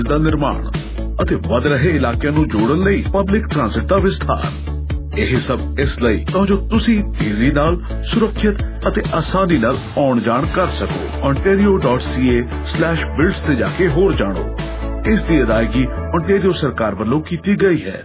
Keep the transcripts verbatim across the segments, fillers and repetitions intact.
ਦਾ ਨਿਰਮਾਣ ਅਤੇ ਵਧ ਰਹੇ ਇਲਾਕਿਆਂ ਨੂੰ ਜੋੜਨ ਲਈ ਪਬਲਿਕ ਟ੍ਰਾਂਸਿਟ ਦਾ ਵਿਸਥਾਰ। ਇਹ ਸਭ ਇਸ ਲਈ ਤਾਂ ਜੋ ਤੁਸੀਂ ਤੇਜ਼ੀ ਨਾਲ, ਸੁਰੱਖਿਅਤ ਅਤੇ ਆਸਾਨੀ ਨਾਲ ਆਉਣ ਜਾਣ ਕਰ ਸਕੋ। ontario dot c a slash builds ਤੇ ਜਾ ਕੇ ਹੋਰ ਜਾਣੋ। ਇਸ ਦੀ ਅਦਾਇਗੀ ontario ਸਰਕਾਰ ਵੱਲੋਂ ਕੀਤੀ ਗਈ ਹੈ।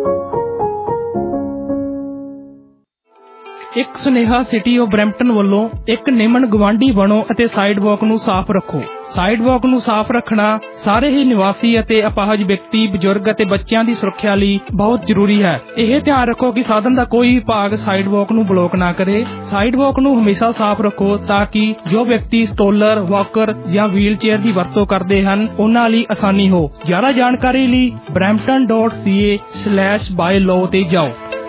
ਇੱਕ ਸੁਨੇਹਾ ਸਿਟੀ ਆਫ ਬਰੈਂਪਟਨ ਵੱਲੋਂ। ਇੱਕ ਨਿਮਨ ਗਵਾਂਢੀ ਬਣੋ ਅਤੇ ਸਾਈਡਵਾਕ ਨੂੰ ਸਾਫ਼ ਰੱਖੋ। ਸਾਈਡਵਾਕ ਨੂੰ ਸਾਫ਼ ਰੱਖਣਾ ਸਾਰੇ ਹੀ ਨਿਵਾਸੀ ਅਤੇ ਅਪਾਹਜ ਵਿਅਕਤੀ, ਬਜ਼ੁਰਗ ਅਤੇ ਬੱਚਿਆਂ ਦੀ ਸੁਰੱਖਿਆ ਲਈ ਬਹੁਤ ਜ਼ਰੂਰੀ ਹੈ। ਇਹ ਧਿਆਨ ਰੱਖੋ ਕਿ ਸਾਧਨ ਦਾ ਕੋਈ ਭਾਗ ਸਾਈਡਵਾਕ ਨੂੰ ਬਲੌਕ ਨਾ ਕਰੇ। ਸਾਈਡਵਾਕ ਨੂੰ ਹਮੇਸ਼ਾ ਸਾਫ਼ ਰੱਖੋ ਤਾਂ ਕਿ ਜੋ ਵਿਅਕਤੀ ਸਟੋਲਰ, ਵਾਕਰ ਜਾਂ ਵੀਲ ਚੇਅਰ ਦੀ ਵਰਤੋਂ ਕਰਦੇ ਹਨ ਉਹਨਾਂ ਲਈ ਆਸਾਨੀ ਹੋ। ਜ਼ਿਆਦਾ ਜਾਣਕਾਰੀ ਲਈ Brampton dot C A slash bylaw ਤੇ ਜਾਓ।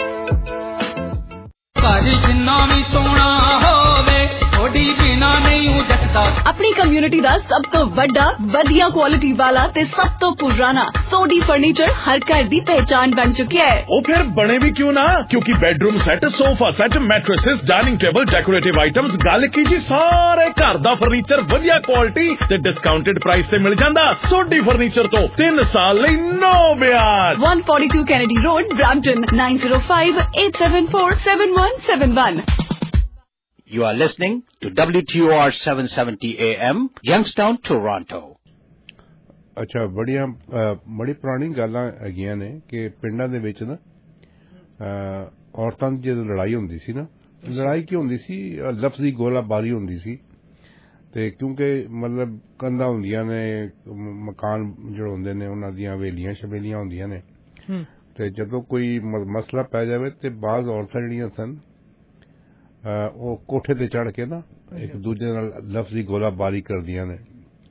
ਜਿੰਨਾ ਵੀ ਸੋਹਣਾ ਹੋਵੇ ਥੋੜੀ ਬਿਨਾ ਨਹੀਂ ਜੱਟਦਾ। ਆਪਣੀ ਕਮਿਊਨਿਟੀ ਦਾ ਸਭ ਤੋਂ ਵੱਡਾ, ਵਧੀਆ ਕੁਆਲਿਟੀ ਵਾਲਾ ਤੇ ਸਭ ਤੋਂ ਪੁਰਾਣਾ ਸੋਡੀ ਫਰਨੀਚਰ ਹਰ ਘਰ ਦੀ ਪਹਿਚਾਨ ਬਣ ਚੁੱਕਿਆ ਹੈ। ਉਹ ਫਿਰ ਬਣੇ ਵੀ ਕਿਉਂ ਨਾ, ਕਿਉਂਕਿ bedroom set, sofa set, mattresses, dining table, decorative items, ਗੱਲ ਕੀ ਜੀ ਸਾਰੇ ਘਰ ਦਾ ਫਰਨੀਚਰ ਵਧੀਆ ਕੁਆਲਿਟੀ ਤੇ ਡਿਸਕਾਊਂਟਡ ਪ੍ਰਾਈਸ ਤੇ ਮਿਲ ਜਾਂਦਾ। ਸੋਡੀ ਫਰਨੀਚਰ ਤੋਂ ਤਿੰਨ ਸਾਲ ਲਈ ਨੋ ਵਿਆਜ। one forty-two Kennedy Road, Brampton, nine zero five eight seven four seven one seven one. You are listening to W T O R seven seventy A M, Youngstown, Toronto. ਅੱਛਾ, ਬੜੀਆਂ ਬੜੀ ਪੁਰਾਣੀ ਗੱਲਾਂ ਹੈਗੀਆਂ ਨੇ ਕਿ ਪਿੰਡਾਂ ਦੇ ਵਿੱਚ ਨਾ ਔਰਤਾਂ ਦੀ ਜਦੋਂ ਲੜਾਈ ਹੁੰਦੀ ਸੀ ਨਾ, ਲੜਾਈ ਕੀ ਹੁੰਦੀ ਸੀ, ਲਫ਼ਜ਼ੀ ਗੋਲਾਬਾਰੀ ਹੁੰਦੀ ਸੀ। ਤੇ ਕਿਉਂਕਿ ਮਤਲਬ ਕੰਧਾਂ ਹੁੰਦੀਆਂ ਨੇ, ਮਕਾਨ ਜਿਹੜੇ ਹੁੰਦੇ ਨੇ ਉਹਨਾਂ ਦੀਆਂ ਹਵੇਲੀਆਂ ਸ਼ਵੇਲੀਆਂ ਹੁੰਦੀਆਂ ਨੇ, ਤੇ ਜਦੋਂ ਕੋਈ ਮਸਲਾ ਪੈ ਜਾਵੇ ਤੇ ਬਾਜ਼ ਔਰਤਾਂ ਜਿਹੜੀਆਂ ਸਨ ਉਹ ਕੋਠੇ ਤੇ ਚੜ੍ਹ ਕੇ ਨਾ ਇੱਕ ਦੂਜੇ ਨਾਲ ਲਫ਼ਜ਼ੀ ਗੋਲਾਬਾਰੀ ਕਰਦੀਆਂ ਨੇ।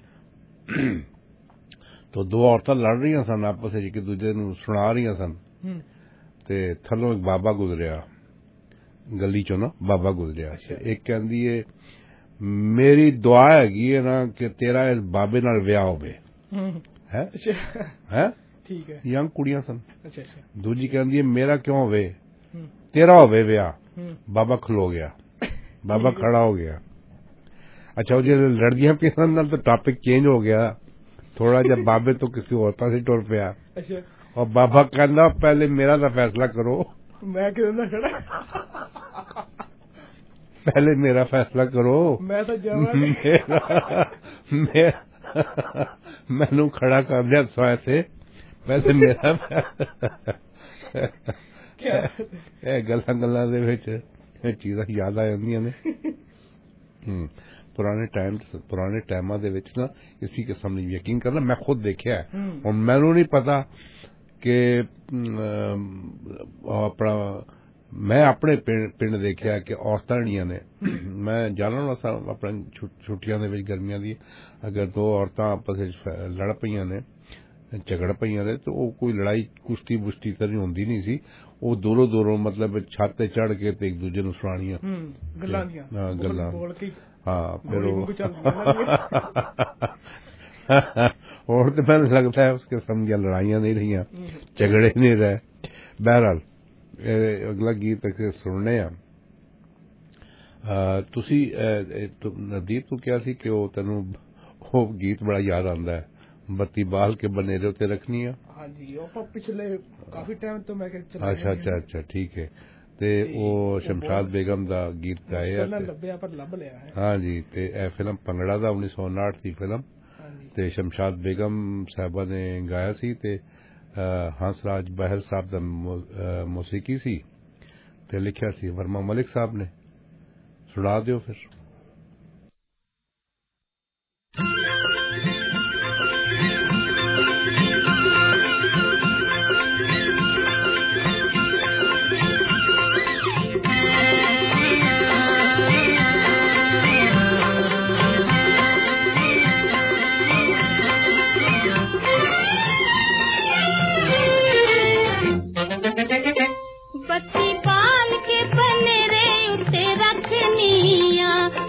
ਤਾਂ ਦੋ ਔਰਤਾਂ ਲੜ ਰਹੀਆਂ ਸਨ ਆਪਸ ਵਿੱਚ, ਇੱਕ ਦੂਜੇ ਨੂੰ ਸੁਣਾ ਰਹੀਆਂ ਸਨ, ਤੇ ਥੱਲੋਂ ਇੱਕ ਬਾਬਾ ਗੁਜ਼ਰਿਆ, ਗਲੀ ਚੋਂ ਨਾ ਬਾਬਾ ਗੁਜ਼ਰਿਆ। ਇੱਕ ਕਹਿੰਦੀ ਹੈ ਮੇਰੀ ਦੁਆ ਹੈਗੀ ਹੈ ਨਾ ਕਿ ਤੇਰਾ ਇਸ ਬਾਬੇ ਨਾਲ ਵਿਆਹ ਹੋਵੇ। ਹੈ ਹੈ ਠੀਕ ਹੈ, ਯੰਗ ਕੁੜੀਆਂ ਸਨ। ਦੂਜੀ ਕਹਿੰਦੀ ਹੈ ਮੇਰਾ ਕਿਉਂ ਹੋਵੇ, ਤੇਰਾ ਹੋਵੇ ਵਿਆਹ। ਬਾਬਾ ਖਲੋ ਗਿਆ, ਬਾਬਾ ਖੜਾ ਹੋ ਗਿਆ। ਅੱਛਾ, ਉਹ ਜਿਹੜੇ ਲੜਦੀਆਂ ਪਈਆਂ ਨਾਲ ਤਾਂ ਟਾਪਿਕ ਚੇਂਜ ਹੋ ਗਿਆ ਥੋੜਾ ਜਿਹਾ, ਬਾਬੇ ਤੋਂ ਕਿਸੇ ਹੋਰ ਪਾਸੇ ਟੁਰ ਪਿਆ। ਔਰ ਬਾਬਾ ਕਹਿੰਦਾ ਪਹਿਲੇ ਮੇਰਾ ਤਾਂ ਫੈਸਲਾ ਕਰੋ। ਮੈਂ ਕਿਹਦਾ ਖੜਾ, ਪਹਿਲੇ ਮੇਰਾ ਫੈਸਲਾ ਕਰੋ। ਮੈਂ ਤਾਂ ਮੈਨੂੰ ਖੜਾ ਕਰ ਲਿਆ ਸਵਾਇ ਵੈਸੇ ਮੇਰਾ। ਇਹ ਗੱਲਾਂ ਗੱਲਾਂ ਦੇ ਵਿੱਚ ਇਹ ਚੀਜ਼ਾਂ ਯਾਦ ਆ ਜਾਂਦੀਆਂ ਨੇ। ਪੁਰਾਣੇ ਟਾਈਮ ਪੁਰਾਣੇ ਟਾਈਮਾਂ ਦੇ ਵਿੱਚ ਨਾ ਇਸੀ ਕਿਸਮ ਦੀ ਯਕੀਨ ਕਰਨਾ ਮੈਂ ਖੁਦ ਦੇਖਿਆ। ਹੁਣ ਮੈਨੂੰ ਨਹੀਂ ਪਤਾ ਕਿ ਆਪਣਾ ਮੈਂ ਆਪਣੇ ਪਿੰਡ ਦੇਖਿਆ ਕਿ ਔਰਤਾਂ ਜਿਹੜੀਆਂ ਨੇ, ਮੈਂ ਜਾਣਨ ਵਾਸਤੇ ਆਪਣੇ ਛੁੱਟੀਆਂ ਦੇ ਵਿੱਚ ਗਰਮੀਆਂ ਦੀ, ਅਗਰ ਦੋ ਔਰਤਾਂ ਆਪਸ ਵਿੱਚ ਲੜ ਪਈਆਂ ਨੇ, ਝਗੜ ਪਈਆਂ ਨੇ, ਤੇ ਉਹ ਕੋਈ ਲੜਾਈ ਕੁਸ਼ਤੀ ਬੁਸ਼ਤੀ ਤਾਂ ਨਹੀਂ ਹੁੰਦੀ ਨਹੀਂ ਸੀ। ਉਹ ਦੂਰੋਂ ਦੂਰੋਂ ਮਤਲਬ ਛੱਤ ਤੇ ਚੜ ਕੇ ਤੇ ਇੱਕ ਦੂਜੇ ਨੂੰ ਸੁਣਾਣੀਆਂ ਗੱਲਾਂ ਦੀਆਂ। ਹਾਂ ਗੱਲਾਂ, ਹਾਂ। ਫਿਰ ਉਹ ਹੋਰ ਤੇ ਮੈਨੂੰ ਲੱਗਦਾ ਹੈ ਉਸ ਕਿਸਮ ਦੀਆਂ ਲੜਾਈਆਂ ਨਹੀਂ ਰਹੀਆਂ, ਝਗੜੇ ਨਹੀਂ ਰਹੇ। ਬਹਰਹਾਲ ਅਗਲਾ ਗੀਤ ਸੁਣਨੇ ਆ। ਤੁਸੀਂ ਨਵਦੀਪ ਤੂੰ ਕਿਹਾ ਸੀ ਕਿ ਉਹ ਤੈਨੂੰ ਉਹ ਗੀਤ ਬੜਾ ਯਾਦ ਆਉਂਦਾ ਹੈ, ਬੱਤੀ ਬਾਲ ਕੇ ਬਨੇਰੇ ਉੱਤੇ ਰੱਖਣੀ ਆ। ਹਾਂਜੀ, ਉਹ ਪਿਛਲੇ ਕਾਫੀ ਟਾਈਮ ਤੋਂ ਮੈਂ ਕਿਹਾ। ਅੱਛਾ ਅੱਛਾ ਅੱਛਾ, ਠੀਕ ਹੈ। ਤੇ ਉਹ ਸ਼ਮਸ਼ਾਦ ਬੇਗਮ ਦਾ ਗੀਤ ਗਾਇਆ ਲੱਭਿਆ ਪਰ ਲੱਭ ਲਿਆ ਹੈ। ਹਾਂਜੀ, ਤੇ ਇਹ ਫਿਲਮ ਭੰਗੜਾ ਦਾ ਉੱਨੀ ਸੌ ਉਨਾਹਠ ਦੀ ਫਿਲਮ, ਤੇ ਸ਼ਮਸ਼ਾਦ ਬੇਗਮ ਸਾਹਿਬਾ ਨੇ ਗਾਇਆ ਸੀ ਤੇ ਹੰਸਰਾਜ ਬਹਿਲ ਸਾਹਿਬ ਦਾ ਮੌਸੀਕੀ ਸੀ ਤੇ ਲਿਖਿਆ ਸੀ ਵਰਮਾ ਮਲਿਕ ਸਾਹਿਬ ਨੇ। ਸੁਣਾ ਦਿਓ ਫਿਰ। ਬੱਤੀ ਬਾਲ ਕੇ ਬਨੇਰੇ ਉੱਤੇ ਰੱਖਨੀ ਆ।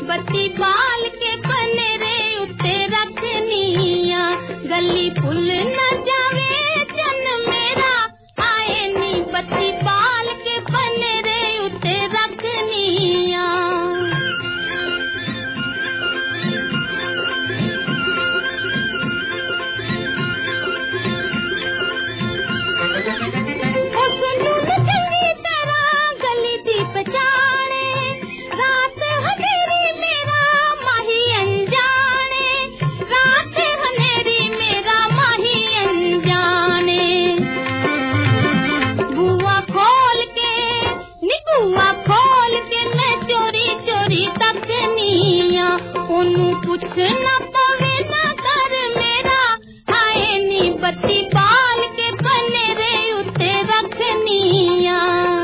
ਬੱਤੀ ਬਾਲ ਕੇ ਬਨੇਰੇ ਉੱਤੇ ਰੱਖਨੀਆਂ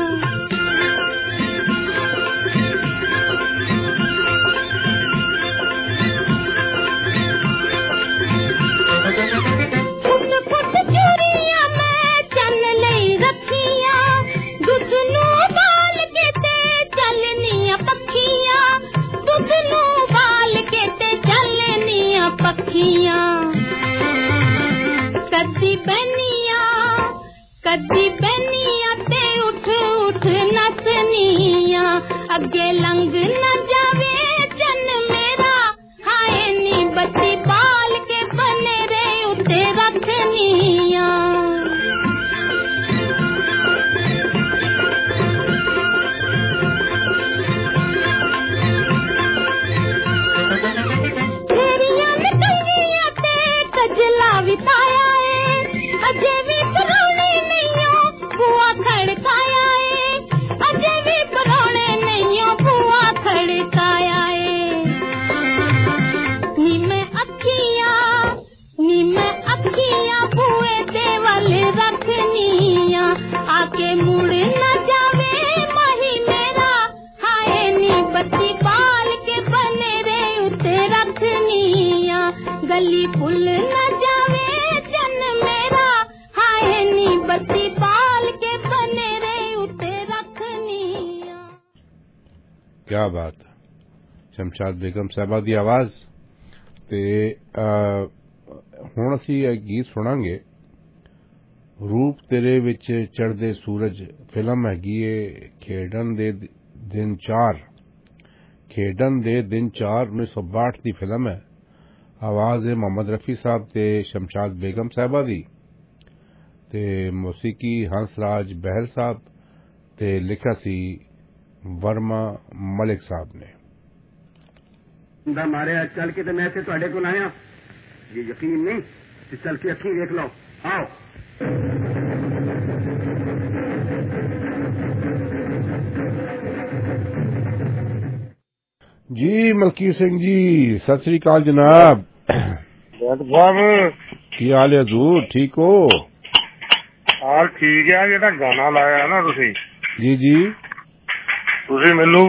कदी बनिया कदी बनिया ते उठ उठ नसनिया अगे लंघ न जावे चन मेरा हाय नी बत्ती बाल के बनेरे उते रखनिया आके मुड़ न जावे मही मेरा हाय नी बत्ती बाल के बनेरे उते रखनिया गली फुल न जावे चन मेरा हाय नी बत्ती बाल के बनेरे उते रखनिया। क्या बात, शमशाद बेगम साहबा दी आवाज ते हुण असीं इह गीत सुणांगे। रूप तेरे विच चढ़दे सूरज फिल्म हैगी है खेडन दे दिन चार खेडन दे दिन चार उन्नीस सौ बाहठ की फिल्म है। आवाज है मोहम्मद रफी साहब ते शमशाद बेगम साहबा दी ते मौसीकी हंसराज बहल साहब ते लिखा सी वर्मा मलिक साहब ने। मारे चल के तो मैं इत्थे तुहाडे कोल आया, ये यकीन नहीं ते चल के अखीं देख लो। आओ जी मलकीत सिंह जी, सत श्री अकाल जनाब। की हाल है हजूर, ठीक हो? हाल ठीक है। जेड़ा गाना लाया ना तुसी जी जी तुसी मैनू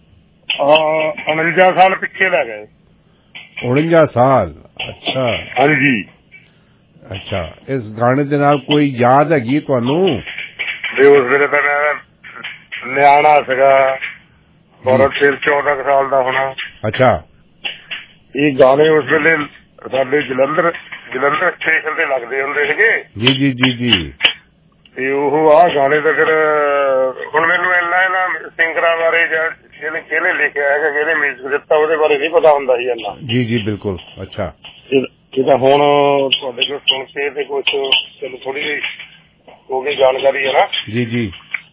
उनंजा साल पिछे लै गए। उनंजा साल? अच्छा हाँ जी। अच्छा, इस गाने दे नाल कोई याद हैगी तुहानू? उस वेले तो मैं न्याणा सीगा, बड़ा सिर चौदह साल का होना। अच्छा, ये गाने उस वेले साडे जलंधर जलंधर स्टेशन ते लगदे हुंदे सीगे। जी जी जी जी ते ओह आ गाने तो फिर हुण मैनू इन्ना इन्ना सिंगरां बारे जां किहने लिखिया है किहने म्यूजिक दिता ओहदे बारे नहीं पता हुंदा जी इन्ना। जी जी बिल्कुल। अच्छा, जिदा हुण तुहाडे कोल सुण के ते कुछ चलो थोड़ी जी हो गई जानकारी है ना। जी जी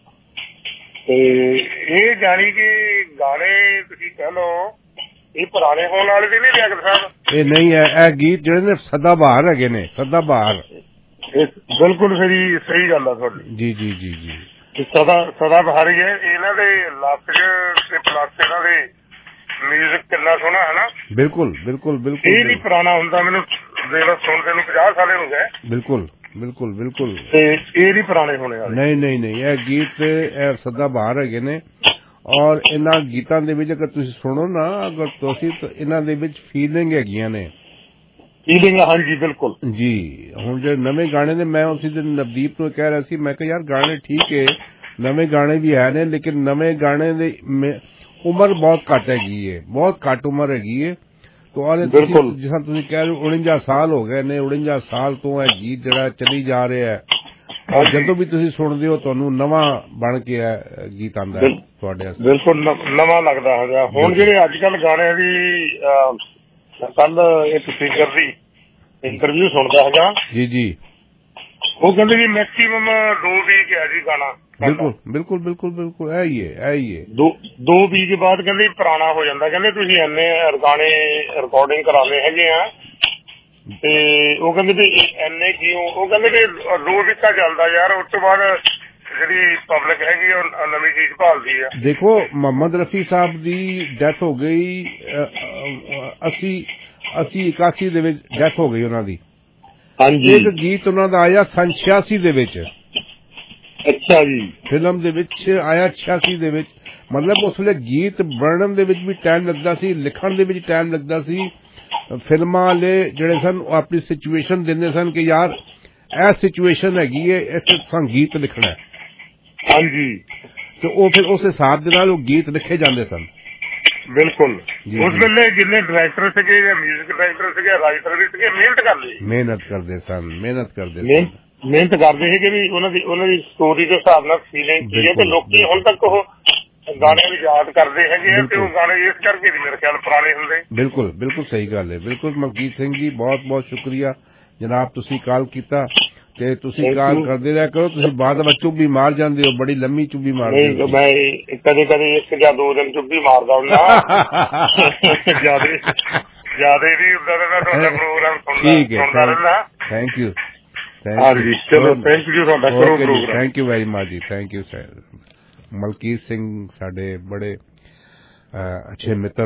ते ये जानी कि गाने तुसीं कह लो ये पुराने होने वाले नहीं लिया साहब। ये नहीं है, ए गीत जिहड़े ने सदाबहार हैगे ने, सदाबहार। बिल्कुल सही सही गल है तुहाडी। जी जी जी जी सदा सदाबहार ही है। इन्हां दे लफ्ज ते प्लस इन्हां दे म्यूजिक कितना सोहना है ना। बिल्कुल बिल्कुल बिल्कुल। ये नहीं पुराना हुंदा, मैनू जेड़ा सुनदे नूं पचास साल हो गए। बिल्कुल बिल्कुल बिल्कुल। ये नहीं पुराने होने वाले। नहीं नहीं नहीं, यह गीत सदाबहार हैगे ने और इन्हां गीतां दे विच अगर तुसीं सुनो ना, अगर तुसीं इन्हां दे विच फीलिंग हैगियां ने। फीलिंग हाँ जी बिल्कुल जी। हुण जे नवे गाने ने, मैं उसी दिन नवदीप नूं कह रहा सी, मैं कहा यार गाने ठीक है, नवे गाने भी है ने, लेकिन नवे गाने दे उम्र बहुत घट हैगी है, बहुत घट उम्र हैगी है। तो और जिस तुसीं कह रहे हो उनंजा साल हो गए ने, उनंजा साल तो यह गीत जिहड़ा चली जा रहा है और जदों भी तुसीं सुणदे हो तुहानूं नवां बन के गीत आंदा है तुहाडे वास्ते। बिल्कुल नवां लगदा है। हुण जिहड़े अजकल गाने दी कल एक सिंगर दी इंटरव्यू सुनदा है जी जी, वो कहते जी मैक्सीमम दो वीक है जी गाना। बिल्कुल बिल्कुल बिल्कुल बिल्कुल है ही है है ही है। दो दो वीक बाद कहते पुराना हो जाता, कहते तुसीं इन्ने गाने रिकॉर्डिंग कराने हैगे आ ते वो कहते भी इन्ने क्यों, वो कहते भी दो वीका चलदा यार, उस तो बाद जिहड़ी पब्लिक हैगी और नवीं चीज भालदी है। देखो मोहम्मद रफी साहब दी डेथ हो गई अस्सी अस्सी इक्यासी दे विच डेथ हो गई उन्हां दी। ਇੱਕ ਗੀਤ ਉਹਨਾਂ ਦਾ ਆਇਆ ਸਨ ਛਿਆਸੀ ਦੇ ਵਿੱਚ। ਅੱਛਾ ਜੀ। ਫਿਲਮ ਦੇ ਵਿੱਚ ਆਇਆ ਛਿਆਸੀ ਦੇ ਵਿੱਚ, ਮਤਲਬ ਉਸ ਵੇਲੇ ਗੀਤ ਬਣਨ ਦੇ ਵਿੱਚ ਵੀ ਟਾਈਮ ਲੱਗਦਾ ਸੀ, ਲਿਖਣ ਦੇ ਵਿੱਚ ਟਾਈਮ ਲੱਗਦਾ ਸੀ। ਫਿਲਮਾਂ ਵਾਲੇ ਜਿਹੜੇ ਸਨ ਉਹ ਆਪਣੀ ਸਿਚੁਏਸ਼ਨ ਦਿੰਦੇ ਸਨ ਕਿ ਯਾਰ ਇਹ ਸਿਚੁਏਸ਼ਨ ਹੈਗੀ ਹੈ, ਇਸ ਤਰ੍ਹਾਂ ਗੀਤ ਲਿਖਣਾ ਹੈ। ਹਾਂਜੀ। ਤੇ ਉਹ ਫਿਰ ਉਸ ਹਿਸਾਬ ਦੇ ਨਾਲ ਉਹ ਗੀਤ ਲਿਖੇ ਜਾਂਦੇ ਸਨ। ਬਿਲਕੁਲ। ਉਸ ਵੇਲੇ ਜਿੰਨੇ ਡਾਇਰੈਕਟਰ ਸੀਗੇ ਜਾਂ ਮਿਊਜ਼ਿਕ ਡਾਇਰੈਕਟਰ ਸੀਗੇ, ਰਾਈਟਰ ਵੀ ਸੀਗੇ, ਮਿਹਨਤ ਕਰਦੇ ਮਿਹਨਤ ਕਰਦੇ ਸਨ ਮਿਹਨਤ ਕਰਦੇ ਸਨ ਮਿਹਨਤ ਕਰਦੇ ਸੀਗੇ ਵੀ ਉਹਨਾਂ ਦੀ ਉਹਨਾਂ ਦੀ ਸਟੋਰੀ ਦੇ ਹਿਸਾਬ ਨਾਲ ਫੀਲਿੰਗ ਕੀ ਹੈ। ਤੇ ਲੋਕੀ ਹੁਣ ਤੱਕ ਉਹ ਗਾਣੇ ਵੀ ਯਾਦ ਕਰਦੇ ਹੈਗੇ ਆ ਤੇ ਉਹ ਗਾਣੇ ਇਸ ਕਰਕੇ ਮੇਰੇ ਖਿਆਲ ਪੁਰਾਣੇ ਹੁੰਦੇ। ਬਿਲਕੁਲ ਬਿਲਕੁਲ ਸਹੀ ਗੱਲ ਹੈ। ਬਿਲਕੁਲ ਮਲਕੀਤ ਸਿੰਘ ਜੀ ਬਹੁਤ ਬਹੁਤ ਸ਼ੁਕਰੀਆ ਜਨਾਬ, ਤੁਸੀਂ ਕਾਲ ਕੀਤਾ ਤੇ ਤੁਸੀਂ ਕਾਲ ਕਰਦੇ ਰਿਹਾ ਕਰੋ। ਤੁਸੀਂ ਬਾਅਦ ਵਿੱਚ ਚੁੱਭੀ ਮਾਰ ਜਾਂਦੇ ਹੋ, ਬੜੀ ਲੰਮੀ ਚੁੱਭੀ ਮਾਰਦੇ ਹੋ। ਮੈਂ ਕਦੇ ਕਦੇ ਇੱਕ ਜਾਂ ਦੋ ਦਿਨ ਚੁੱਭੀ ਮਾਰਦਾ ਹੁੰਦਾ, ਜਿਆਦਾ ਜਿਆਦਾ ਵੀ ਹੁੰਦਾ ਤੁਹਾਡਾ ਪ੍ਰੋਗਰਾਮ ਸੁਣਦਾ ਰਹਿੰਦਾ। ਥੈਂਕ ਯੂ ਹਾਂਜੀ ਚਲੋ ਥੈਂਕ ਯੂ ਤੁਹਾਡਾ ਕਰੋ program. Thank you very much ਜੀ, thank you sir. Malkit Singh ਸਾਡੇ ਬੜੇ ਅੱਛੇ ਮਿੱਤਰ,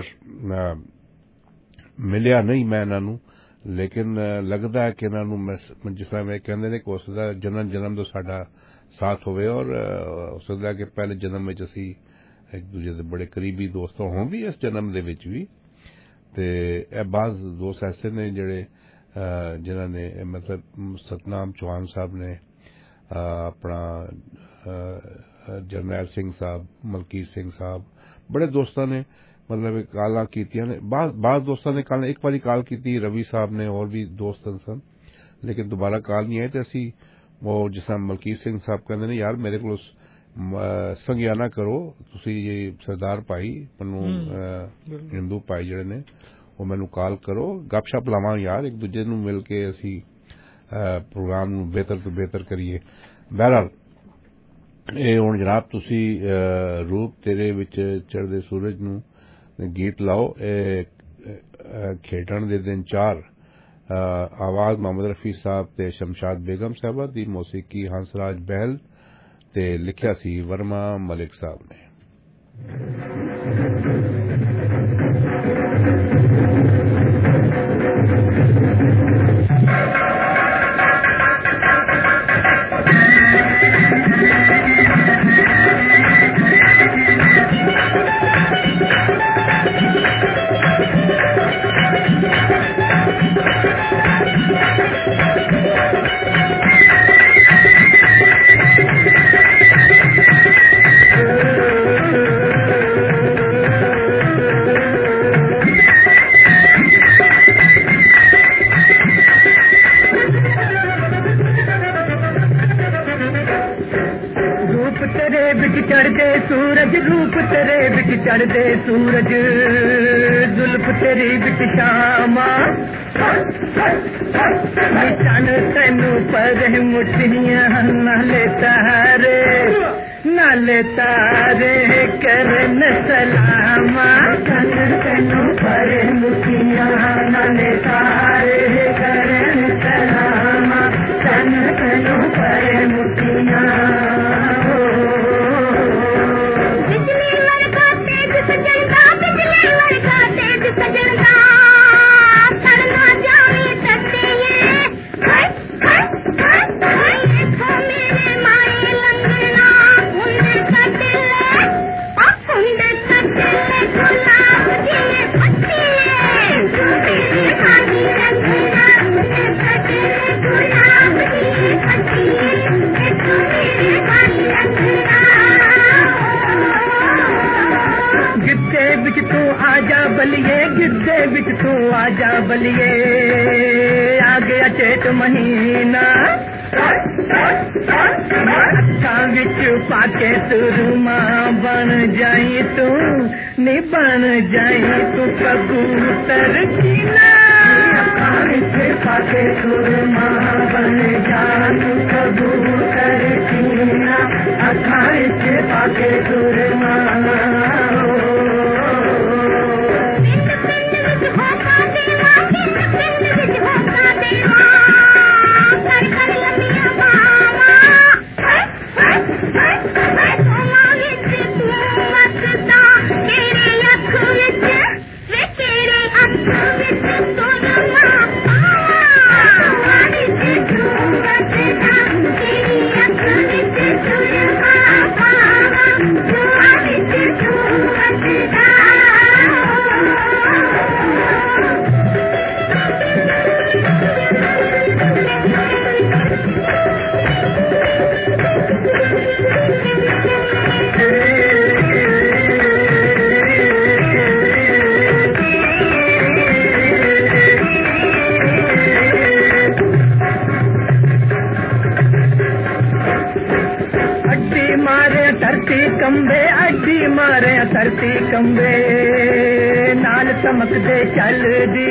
ਮਿਲਿਆ ਨਹੀਂ ਮੈਂ ਇਹਨਾਂ ਨੂੰ, ਲੇਕਿਨ ਲੱਗਦਾ ਹੈ ਕਿ ਇਹਨਾਂ ਨੂੰ ਮੈਂ ਜਿਸ ਤਰ੍ਹਾਂ ਮੈਂ ਕਹਿੰਦੇ ਨੇ ਕਿ ਉਸ ਦਾ ਜਨਮ ਜਨਮ ਤੋਂ ਸਾਡਾ ਸਾਥ ਹੋਵੇ ਔਰ ਹੋ ਸਕਦਾ ਕਿ ਪਹਿਲੇ ਜਨਮ ਵਿੱਚ ਅਸੀਂ ਇੱਕ ਦੂਜੇ ਦੇ ਬੜੇ ਕਰੀਬੀ ਦੋਸਤ ਹੋਂ ਵੀ ਇਸ ਜਨਮ ਦੇ ਵਿੱਚ ਵੀ। ਤੇ ਇਹ ਬਾਜ਼ ਦੋਸਤ ਐਸੇ ਨੇ ਜਿਹੜੇ ਜਿਨ੍ਹਾਂ ਨੇ ਮਤਲਬ ਸਤਨਾਮ ਚੌਹਾਨ ਸਾਹਿਬ ਨੇ, ਆਪਣਾ ਜਰਨੈਲ ਸਿੰਘ ਸਾਹਿਬ, ਮਲਕੀਤ ਸਿੰਘ ਸਾਹਿਬ, ਬੜੇ ਦੋਸਤਾਂ ਨੇ ਮਤਲਬ ਕਾਲਾਂ ਕੀਤੀਆਂ ਨੇ। ਬਾਜ਼ ਦੋਸਤਾਂ ਨੇ ਕਾਲ ਇੱਕ ਵਾਰੀ ਕਾਲ ਕੀਤੀ, ਰਵੀ ਸਾਹਿਬ ਨੇ, ਹੋਰ ਵੀ ਦੋਸਤ ਸਨ, ਲੇਕਿਨ ਦੁਬਾਰਾ ਕਾਲ ਨਹੀਂ ਆਈ। ਤੇ ਅਸੀਂ ਉਹ ਜਿਸ ਤਰ੍ਹਾਂ ਮਲਕੀਤ ਸਿੰਘ ਸਾਹਿਬ ਕਹਿੰਦੇ ਨੇ ਯਾਰ ਮੇਰੇ ਕੋਲ ਸੰਗਿਆਨਾ ਕਰੋ, ਤੁਸੀਂ ਇਹ ਸਰਦਾਰ ਭਾਈ ਮੈਨੂੰ ਹਿੰਦੂ ਭਾਈ ਜਿਹੜੇ ਨੇ ਉਹ ਮੈਨੂੰ ਕਾਲ ਕਰੋ, ਗੱਪਸ਼ਪ ਲਾਵਾਂ ਯਾਰ, ਇੱਕ ਦੂਜੇ ਨੂੰ ਮਿਲ ਕੇ ਅਸੀਂ ਪ੍ਰੋਗਰਾਮ ਨੂੰ ਬਿਹਤਰ ਤੋਂ ਬਿਹਤਰ ਕਰੀਏ। ਬਹਰਹਾਲ ਇਹ ਹੁਣ ਜਨਾਬ ਤੁਸੀਂ ਰੂਪ ਤੇਰੇ ਵਿੱਚ ਚੜ੍ਹਦੇ ਸੂਰਜ ਨੂੰ ਗੀਤ ਲਾਓ। ਇਹ ਖੇਡਣ ਦੇ ਦਿਨ ਚਾਰ, ਆਵਾਜ਼ ਮੁਹੰਮਦ ਰਫੀ ਸਾਹਿਬ ਤੇ ਸ਼ਮਸ਼ਾਦ ਬੇਗਮ ਸਾਹਿਬਾ ਦੀ, ਮੌਸੀਕੀ ਹੰਸਰਾਜ ਬਹਿਲ ਤੇ ਲਿਖਿਆ ਸੀ ਵਰਮਾ ਮਲਿਕ ਸਾਹਿਬ ਨੇ। चढ़ते सूरज रूप तेरे बिच चढ़ते सूरज जुल्फ तेरी बिच शामा चन तेनू पर मुठियां नाले तारे नाले तारे करन सलामा चन तेनू पर मुठियां नाले तारे करन सलामा चन तेनू पर मुठियां बलिए गिद्दे बिच तू आजा बलिए आ गया चेत महीना अखा बिच पाके सुरमा बन जाई तू नी बन जाई तू कबूतर कीना अखा बिच पाके सुरमा बन जा तू कबूतर कीना अखा बिच पाके सुरमा धरती कंबे अड्डी मारे धरती कंबे नाल चमकदे चल दी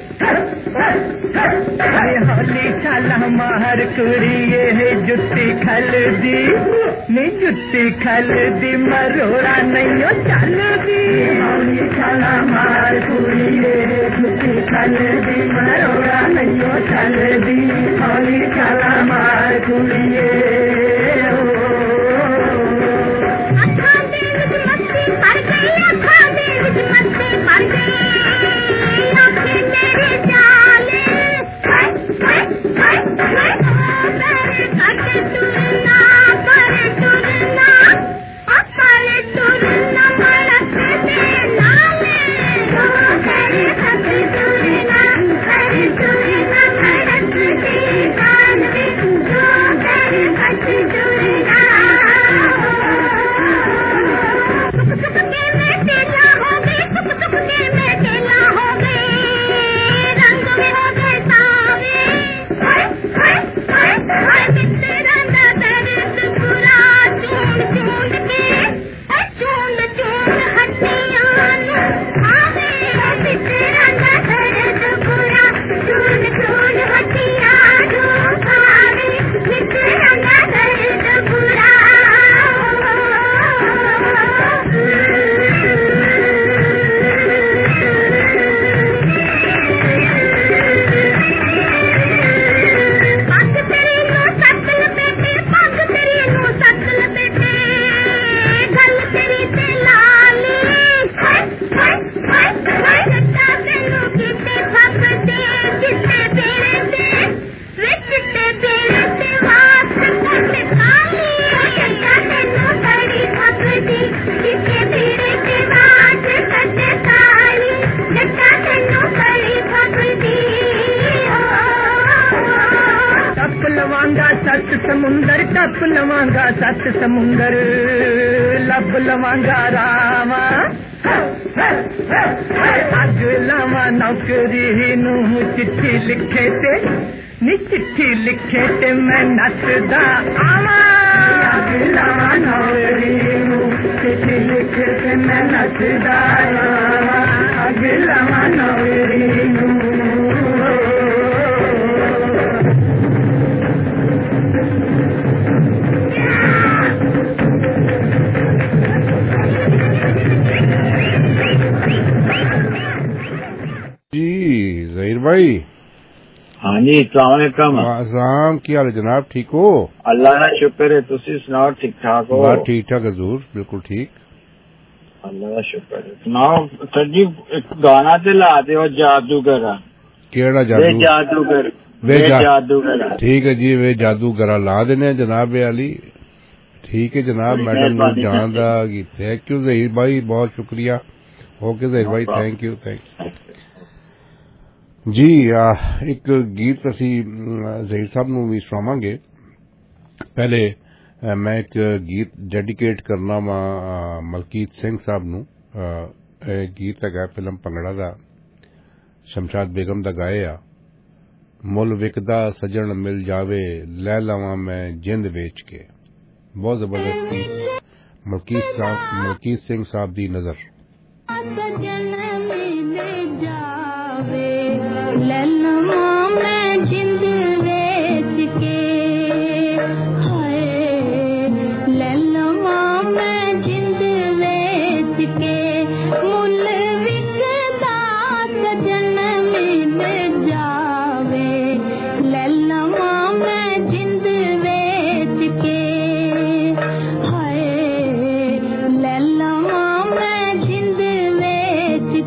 होली छाला मार कुड़िए जुत्ती खल दी नी जुत्ती खल दी मरोड़ा नहीं चल दी होली छाला मार कुड़िए जुत्ती खल दी मरोड़ा नहीं चल दी होली छाला मार कुड़िए समुंदर टप लवांगा सत समुंदर लब लवांगा रामा अग लवा नौकरी नू चिट्ठी लिखे ते नी चिट्ठी लिखे ते मैं नसदा आवा अग लवा नौकरी नू चिट्ठी लिखे ते मैं नसदा आवा अग लवा नौकरी नू भाई। हाँ जी, अस्सलाम अस्सलाम, की हाल है जनाब, ठीक हो? अल्लाह का शुक्र है, तुसी सुनाओ, ठीक ठाक हो? बात ठीक ठाक हजूर, बिल्कुल ठीक, अल्लाह का शुक्र है। सुनाओ सर जी, एक गाना ते ला दो जादूगर। केड़ा जादू? वे जादूगर, वे जा... जादूगर। ठीक है जी, वे जादूगर ला देने जनाब अली। ठीक है जनाब, मैडम नूर जान दा। थैंक यू जहीर भाई, बहुत शुक्रिया। ओके जहीर भाई, थैंक यू थैंक जी। आ, एक गीत असी जहीर साहब नूं भी सुनावांगे। पहले आ, मैं एक गीत डेडिकेट करना वा मलकीत सिंह साहब नूं। गीत है फिल्म भंगड़ा दा, शमशाद बेगम दा गाए आ। मुल विकदा सजन मिल जावे, लै लवां मैं जिंद वेच के। बहुत जबरदस्त गीत, मलकीत साहब मलकीत सिंह साहब दी नजर। ललमा मैं जिंद वेच के, हाय ललमा मैं जिंद वेच के, मुल विकदा सजन मिल जावे, ललमा मैं जिंद वेच के, हाय ललमा मैं जिंद वेच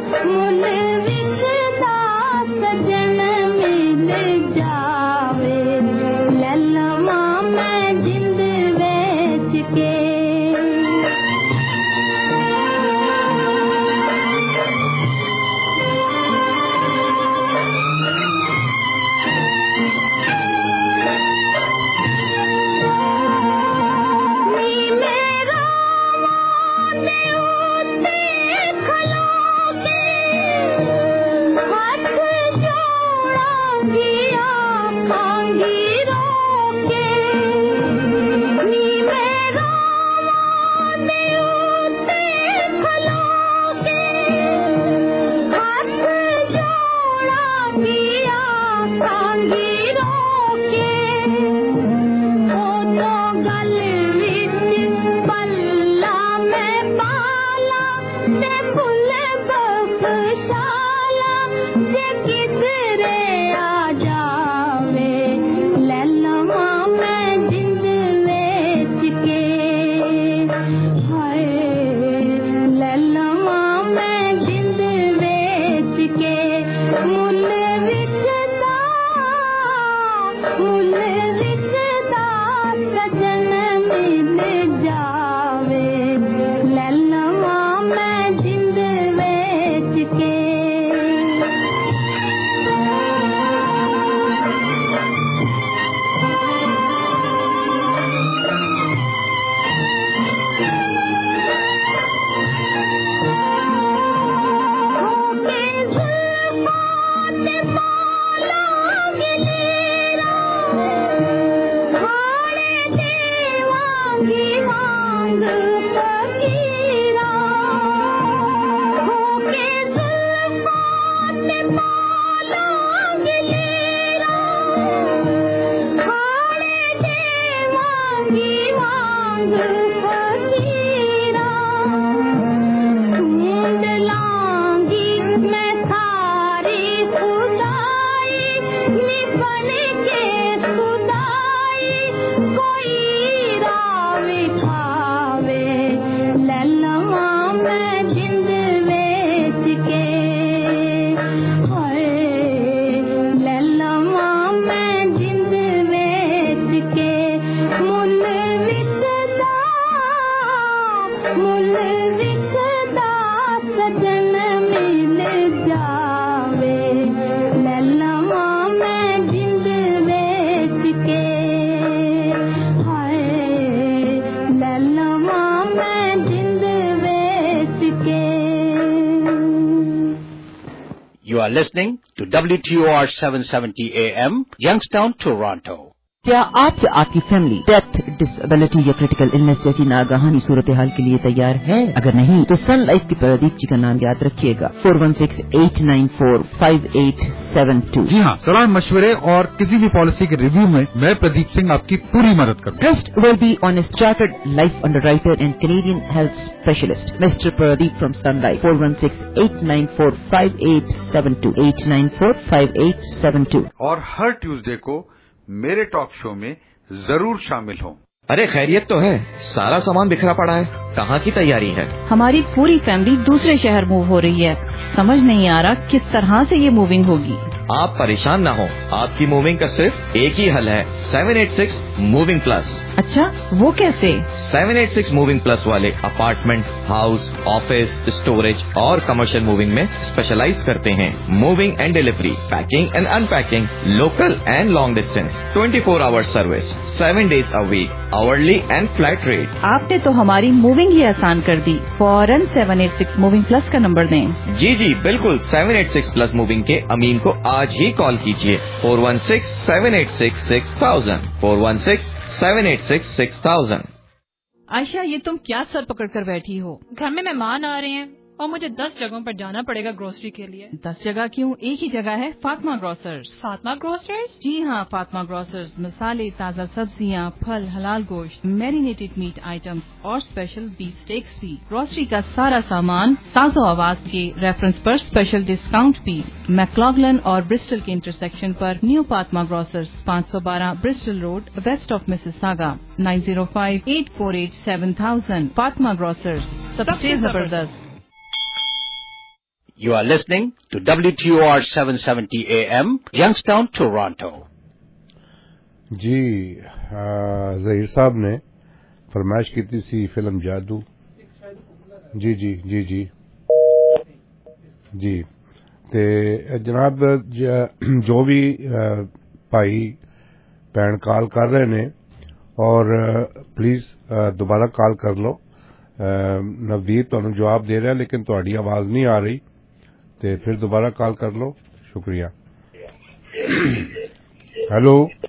You are listening to W T O R seven seventy A M, Youngstown, Toronto. क्या आप या आपकी फैमिली डेथ, डिसेबिलिटी या क्रिटिकल इलनेस जैसी नागहानी सूरत हाल के लिए तैयार है? अगर नहीं तो सन लाइफ की प्रदीप जी का नाम याद रखिएगा, four one six eight nine four five eight seven two. जी हाँ, सलाह मशवरे और किसी भी पॉलिसी के रिव्यू में मैं प्रदीप सिंह आपकी पूरी मदद करूँ। Trustworthy on chartered life underwriter and Canadian health specialist mister Pradeep from Sun Life, four one six eight nine four five eight seven two eight nine four five eight seven two. और हर Tuesday को मेरे talk show में जरूर शामिल हो। अरे खैरियत तो है, सारा सामान बिखरा पड़ा है, कहाँ की तैयारी है? हमारी पूरी फैमिली दूसरे शहर मूव हो रही है, समझ नहीं आ रहा किस तरह से ये मूविंग होगी। आप परेशान ना हो, आपकी मूविंग का सिर्फ एक ही हल है, seven eight six moving plus. अच्छा, वो कैसे? Seven eight six moving plus वाले अपार्टमेंट, हाउस, ऑफिस, स्टोरेज और कमर्शियल मूविंग में स्पेशलाइज करते हैं। Moving and delivery, packing and unpacking, local and long distance, twenty four hour service, seven days a week, hourly and flat rate. आपने तो हमारी moving ही आसान कर दी। फौरन seven eight six moving plus का नंबर दें। जी जी बिल्कुल, seven eight six plus moving के अमीन को आज ही कॉल कीजिए, four one six seven eight six six thousand, four one six seven eight six six thousand. Ayesha, ये तुम क्या सर पकड़ कर बैठी हो? घर में मेहमान आ रहे हैं और मुझे दस जगहों पर जाना पड़ेगा ग्रोसरी के लिए। दस जगह क्यों, एक ही जगह है, फातिमा ग्रोसर्स। फातिमा ग्रोसर्स? जी हाँ, फातिमा ग्रोसर्स मसाले, ताज़ा सब्जियाँ, फल, हलाल गोश्त, मैरिनेटेड मीट आइटम्स और स्पेशल बीफ स्टेक्स भी। ग्रोसरी का सारा सामान साजो आवाज के रेफरेंस पर स्पेशल डिस्काउंट भी। मैक्लॉगलन और ब्रिस्टल के इंटरसेक्शन पर न्यू फातिमा ग्रोसर्स, पाँच सौ बारह Bristol Road, west of Mississauga, nine zero five eight four eight seven thousand. Fatima grocers, सबसे जबरदस्त। You are listening to W T O R seven seventy A M, Youngstown, Toronto. जी ज़हीर साहब ने फरमाइश की थी सी फिल्म जादू। जी जी जी जी जी ते जनाब जो भी भाई भैन कॉल कर रहे ने और प्लीज दोबारा कॉल कर लो। नवदीप तुहानू जवाब दे रहा है लेकिन तुहाडी आवाज नहीं आ रही, ते फिर दोबारा कॉल कर लो। शुक्रिया। हेलो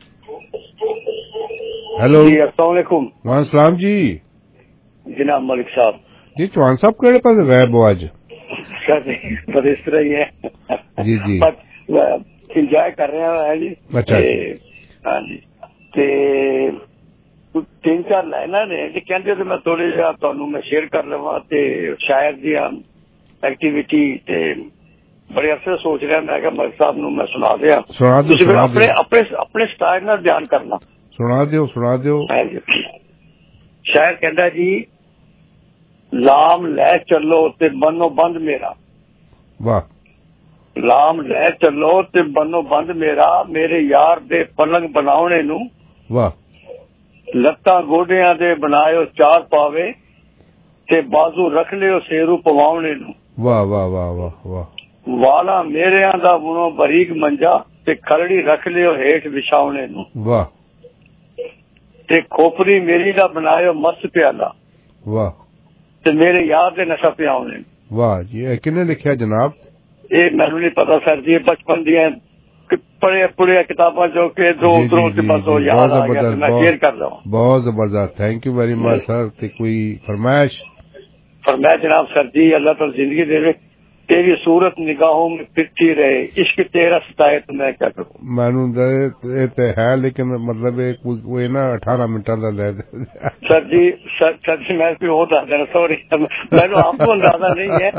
हेलो जी, अस्सलाम वालेकुम। वालेकुम सलाम जी। जनाब मलिक साहब जी चौहान साहब केड़े पास गायब हो आज? सर इस तरह ही है जी जी इंजॉय कर रहे हैं जी। अच्छा हाँ जी। ते तीन चार लाइना ने कहते तो मैं थोड़े जिहा तुहानू मैं शेयर कर लवां ते शायर दी एक्टिविटी ते बड़े अरसे सोच रहा मैं क्या मलिक साहब नू मैं सुना दिया। सुना दो सुना अपने अपने अपने स्टाइल नाल बयान करना। सुना दियो सुना दियो। शायर कहता जी, लाम लै चलो ते बनो बंद मेरा। वाह। लाम लै चलो ते बनो बंद मेरा, मेरे यार दे पलंग बनावणे नू। वाह। लत्तां गोडियां दे बनायो चार पावे ते बाजू रख लियो सेरू पवावणे नू। वाह वाह वाह वाह वाह। वाला मेरेयां दा बुनो बरीक मंजा ते खलड़ी रख लियो हेठ विछावणे नू। वाह। ते खोपरी मेरी दा बनायो मस्त प्याला। वाह। ते मेरे यार दे नशा पियावणे। वाह जी, किन्ने लिखिया जनाब? ये मैनू नहीं पता सर जी, बचपन दियां पढ़े पढ़े किताबां जो के दो उधरों से बस वो याद आ गया तो मैं शेयर कर रहा हूँ। बहुत जबरदस्त, thank you very much sir. ते कोई फरमाइश? फरमाइश जनाब सर जी, अल्लाह ताला जिंदगी देवे, तेरी सूरत निगाहों में फिरती रहे, इश्क तेरा सताए तो मैं क्या करूँ। मैनू ते है लेकिन मतलब कोई ना अठारह मिनटा का ले सर जी। सर सर जी मैं भी होता है सॉरी, मैनू आपको अंदाजा नहीं है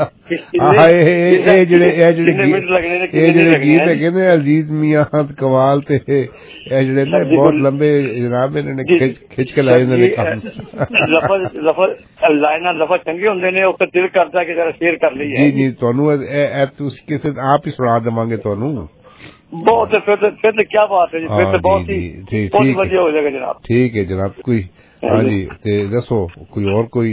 मिनट लगने गीत है कहते अजीज मियां कवाल ते जेड़े ने बहुत लंबे जनाब इन्होंने खिंच के लाए इन्होंने लफज लफज लाइना लफज चंगे होंगे ने, उसका दिल करता है कि जरा शेयर कर ली। जी जी तुहानू किसी आप ही सुना देवांगे तुहानू। बहुत फिर तो फिर तो क्या बात है जी, फिर तो बहुत ही बहुत बढ़िया हो जाएगा जनाब। ठीक है जनाब। कोई हाँ जी ते दसो कोई और कोई?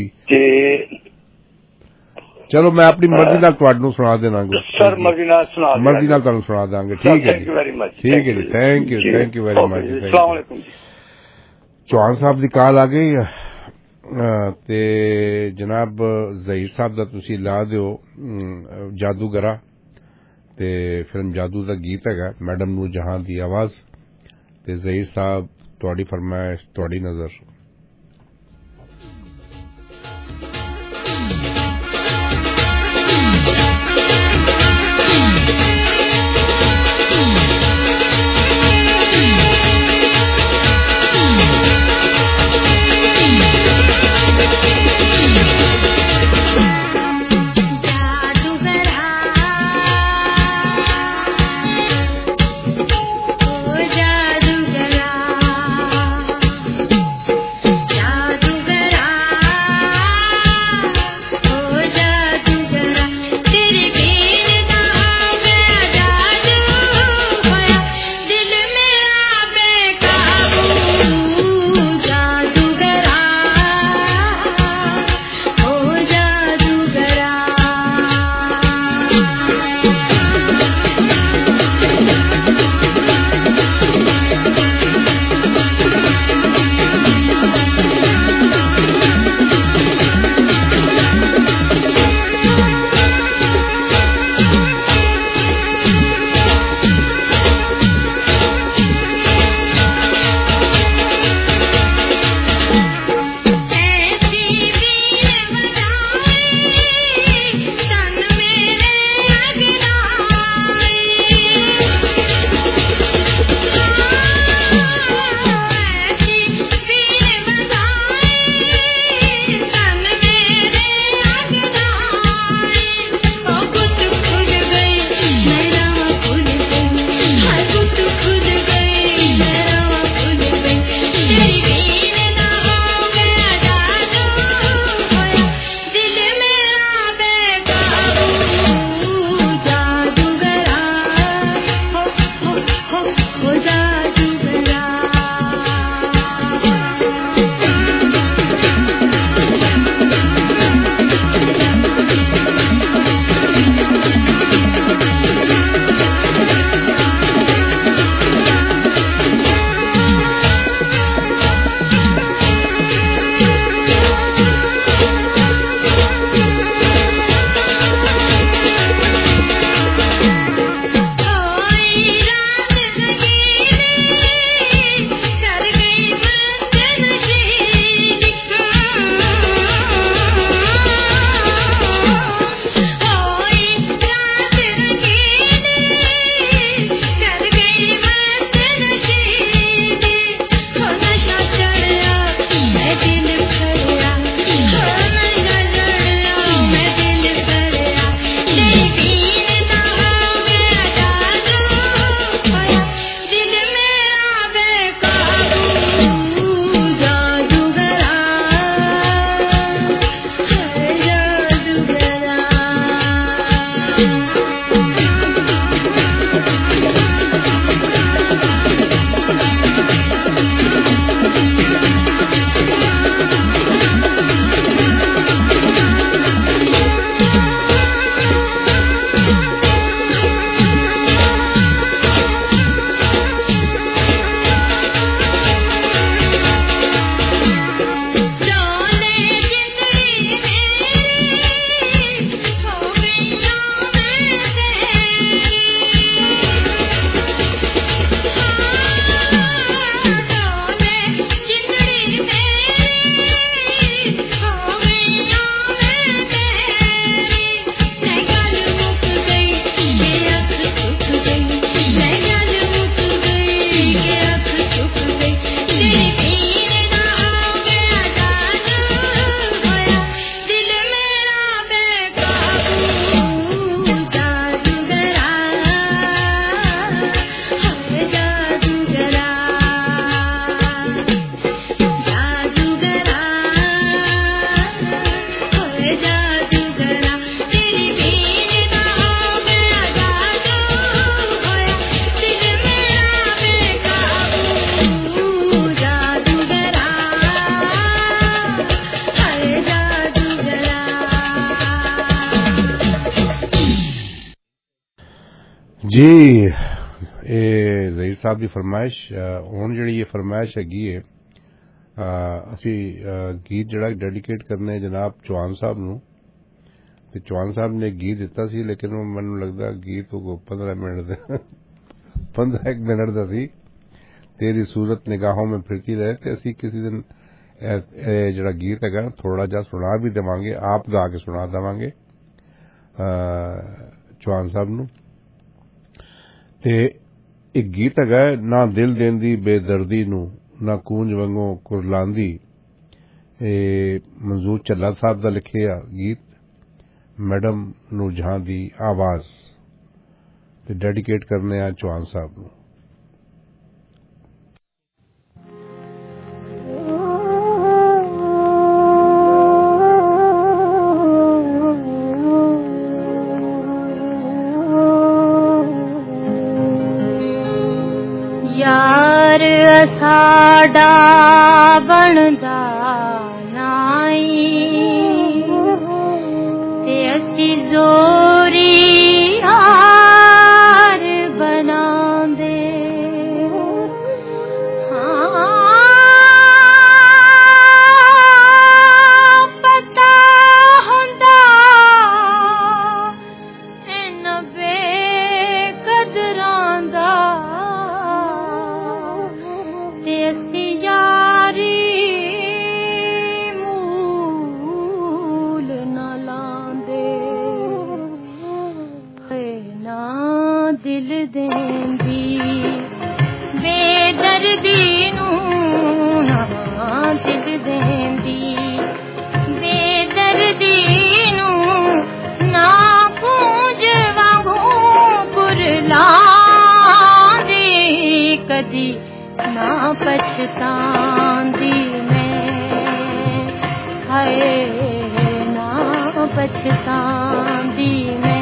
चलो मैं अपनी मर्जी नाल तुहानू सुना देना सर। मर्जी नाल सुना मर्जी नाल तुहानू सुना देंगे। ठीक है थैंक यू वेरी मच। ठीक है जी, thank you thank you very much. अस्सलाम वालेकुम। चौहान साहब की कॉल आ गई ते जनाब ज़हीर साहब दा तुसी ला दियो जादूगरा ते फिल्म जादू दा गीत है मैडम नूर जहां दी आवाज ते ज़हीर साहब तुहाडी फरमाइश तुहाडी नजर। जी ਇਹ ਜ਼ਹੀਰ ਸਾਹਿਬ ਦੀ ਫਰਮਾਇਸ਼ ਹੁਣ ਜਿਹੜੀ ਇਹ ਫਰਮਾਇਸ਼ ਹੈਗੀ ਹੈ ਅਸੀਂ ਗੀਤ ਜਿਹੜਾ ਡੈਡੀਕੇਟ ਕਰਨੇ ਜਨਾਬ ਚੌਹਾਨ ਸਾਹਿਬ ਨੂੰ ਤੇ ਚੌਹਾਨ ਸਾਹਿਬ ਨੇ ਗੀਤ ਦਿੱਤਾ ਸੀ ਲੇਕਿਨ ਉਹ ਮੈਨੂੰ ਲੱਗਦਾ ਗੀਤ ਉਹ पंद्रह ਮਿੰਟ ਦਾ पंद्रह ਇੱਕ ਮਿੰਟ ਦਾ ਸੀ ਤੇਰੀ ਸੂਰਤ ਨਿਗਾਹੋਂ में फिरती रहे ਤੇ ਅਸੀਂ ਕਿਸੇ ਦਿਨ ਇਹ ਜਿਹੜਾ ਗੀਤ ਹੈਗਾ ਥੋੜਾ ਜਿਹਾ ਸੁਣਾ ਵੀ ਦੇਵਾਂਗੇ ਆਪ ਗਾ ਕੇ ਸੁਣਾ ਦੇਵਾਂਗੇ ਚੌਹਾਨ ਸਾਹਿਬ ਨੂੰ ਤੇ एक गीत है ना दिल देंदी बेदर्दी नू ना कूंज वांगों कुरलांदी मंजूर झल्ला साहब का लिखे गीत मैडम नूरजहां दी आवाज ते डेडिकेट करने आ चौहान साहब नू यार साडा बनदा नाई ते असी जोरी यार बनांदे हाँ पता हुंदा इन बेकदरां दा दिल देंदी बेदर्दी नू ना दिल देंदी बेदर्दी नू ना कूंज वांगू कुरलांदी कदी ना पछतांदी मैं हाय ना पछतांदी मैं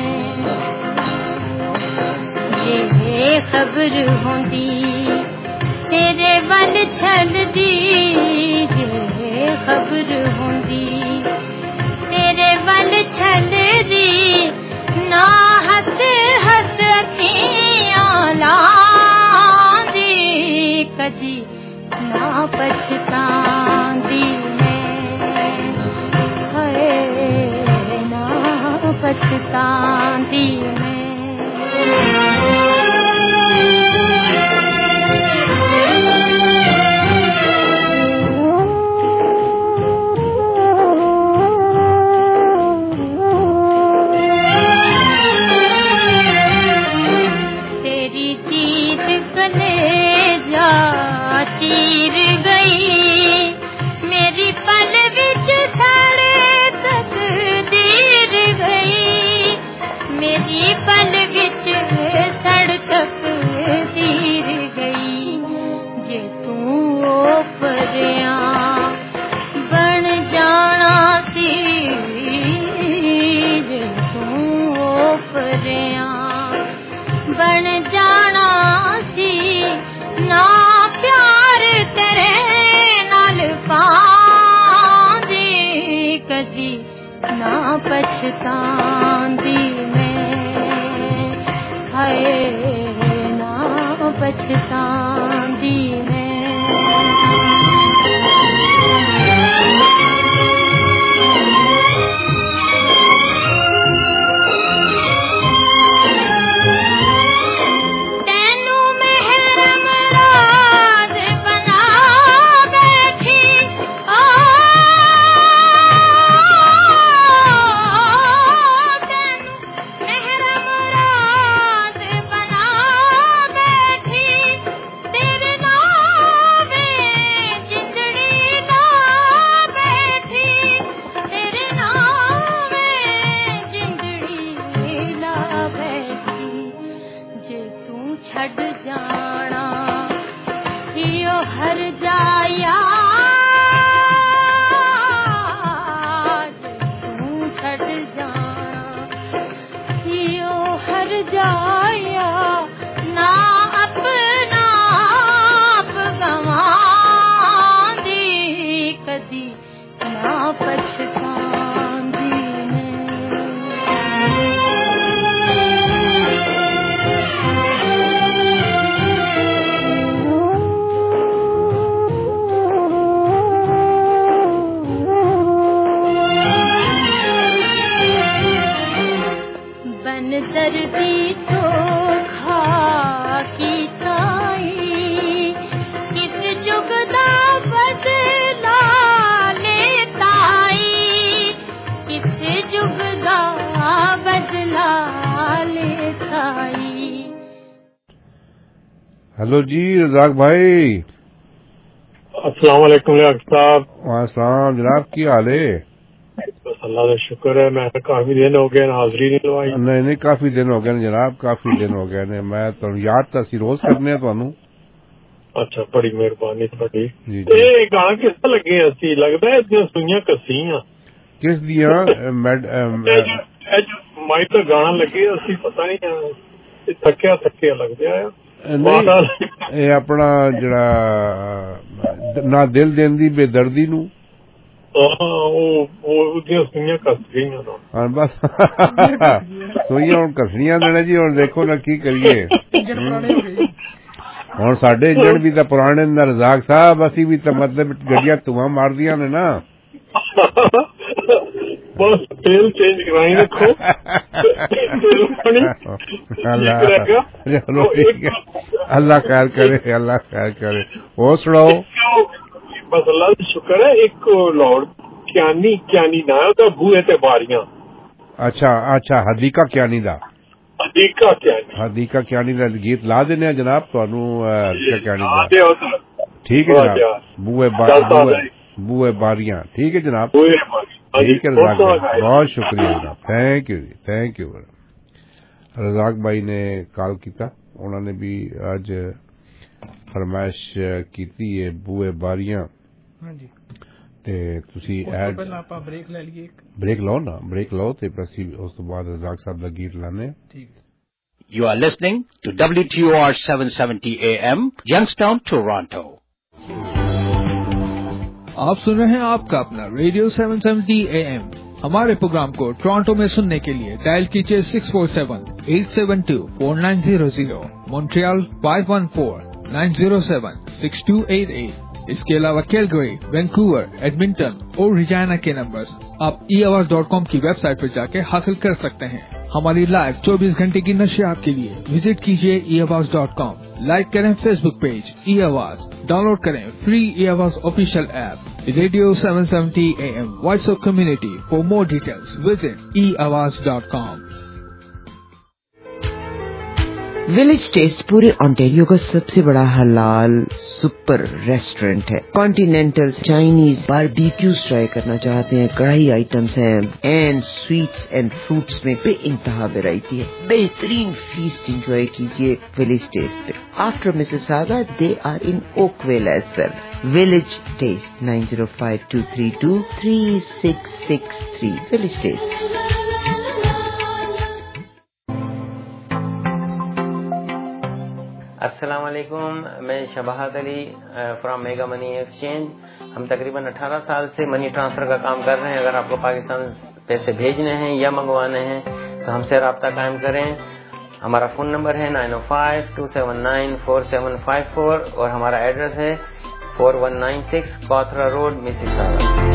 ये खबर होंदी तेरे वल छलदी ये खबर होंदी तेरे वल छलदी ना हस हस अखियां लांदी कदी ना पछतांदी मैं हाय ना पछतांदी मैं तेरी जीत कलेजा चीर गई मेरी पल विच सड़े तकदीर गई मेरी पल विच सड़ तकदीर गई जे तू ओपरिया बन जाना सी जे तू ओपरिया बन जाना सी ना प्यार तेरे नाल पांदी कदी ना पछतांदी मैं हाय ना पछतांदी मैं धरती तो खा की ताई किस जुग दा बदला लेताई किस जुग दा बदला लेताई। हेलो जी रज़ाक भाई। अस्सलाम वालेकुम साहब। वालेकुम जनाब, की हाल है? बस अल्लाह का शुक्र है। मैं काफी दिन हो गए हाजिरी नहीं लवाई। नहीं नहीं काफी दिन हो गए जनाब, काफी दिन हो गए ने। मैं तो याद तो असी रोज करने थानू। अच्छा, बड़ी मेहरबानी थोड़ी। ये गाना किस तरह लगे असी लगता है इतनी सुइयां कसियां किस दियां माई तो गाना लगे असी पता नहीं थक्या थक्या लगता है। ਇਹ ਆਪਣਾ ਜਿਹੜਾ ਨਾ ਦਿਲ ਦੇਣ ਦੀ ਬੇਦਰਦੀ ਨੂੰ ਹਾਂ ਬਸ ਸੋਈਆਂ ਹੁਣ ਕਸਣੀਆਂ ਨੇ ਜੀ। ਹੁਣ ਦੇਖੋ ਨਾ ਕੀ ਕਰੀਏ। ਹੁਣ ਸਾਡੇ ਇੰਜਣ ਵੀ ਤਾਂ ਪੁਰਾਣੇ ਨੇ ਰਜ਼ਾਕ ਸਾਹਿਬ, ਅਸੀਂ ਵੀ ਤਾਂ ਮਤਲਬ ਗੱਡੀਆਂ ਧੂਆਂ ਮਾਰਦੀਆਂ ਨੇ ਨਾ। बस तेल चेंज कराई रखो। अल्लाह खैर करे, अल्लाह खैर करे। और सुनाओ। बस अल्लाह का शुक्र है। एक लौड़ क्यानी क्यानी ना होता बूहे ते बारियां। अच्छा अच्छा, हदीका क्यानी दा हदीका क्यानी हदीका क्यानी दा गीत ला देने जनाब तुहानू। हदीका क्यानी दा ठीक है जनाब। बूहे बूहे बारियां ठीक है जनाब। ठीक है रज़ाक भाई, बहुत शुक्रिया जनाब। थैंक यू जी, थैंक यू। रज़ाक भाई ने कॉल किया, उन्होंने भी आज फरमाइश की है बूए बारियां। ते तुसी ऐड ब्रेक ले लिए ब्रेक लो ना ब्रेक लो ते असी उस तो बाद रज़ाक साहब दा गीत लाने। You are listening to W T O R seven seventy A M, Youngstown, Toronto. आप सुन रहे हैं आपका अपना radio seven seventy A M. हमारे प्रोग्राम को टोरंटो में सुनने के लिए डायल कीजिए six four seven eight seven two four nine zero zero, Montreal five one four nine zero seven six two eight eight. इसके अलावा कैलगरी, वैंकूवर, एडमिंटन और रिजाना के नंबर्स आप ई आवाज डॉट कॉम की वेबसाइट पर जाके हासिल कर सकते हैं। हमारी लाइव चौबीस घंटे की नशियात के लिए विजिट कीजिए E Awaaz dot com. Like करें Facebook page E Awaaz, download करें free E Awaaz official app radio seven seventy A M WhatsApp community. For more details visit E Awaaz dot com. Village taste पूरे ओंटारियो का सबसे बड़ा हलाल सुपर रेस्टोरेंट है। Continental, Chinese, barbecues try करना चाहते हैं, कढ़ाई आइटम्स हैं एंड स्वीट्स एंड फ्रूट्स में बेइंतहा वैरायटी है। बेहतरीन फीस्ट एंजॉय कीजिए विलेज टेस्ट पे। After Mississauga they are in Oakville as well. Village taste nine zero five two three two three six six three. Village taste. अस्सलाम वालेकुम, मैं Shabahat Ali from mega money exchange. हम तकरीबन अठारह साल से मनी ट्रांसफर का काम कर रहे हैं। अगर आपको पाकिस्तान पैसे भेजने हैं या मंगवाने हैं तो हमसे रब्ता कायम करें। हमारा फ़ोन नंबर है nine O five two seven nine four seven five four और हमारा एड्रेस है four one nine six Cawthra Road, Mississauga.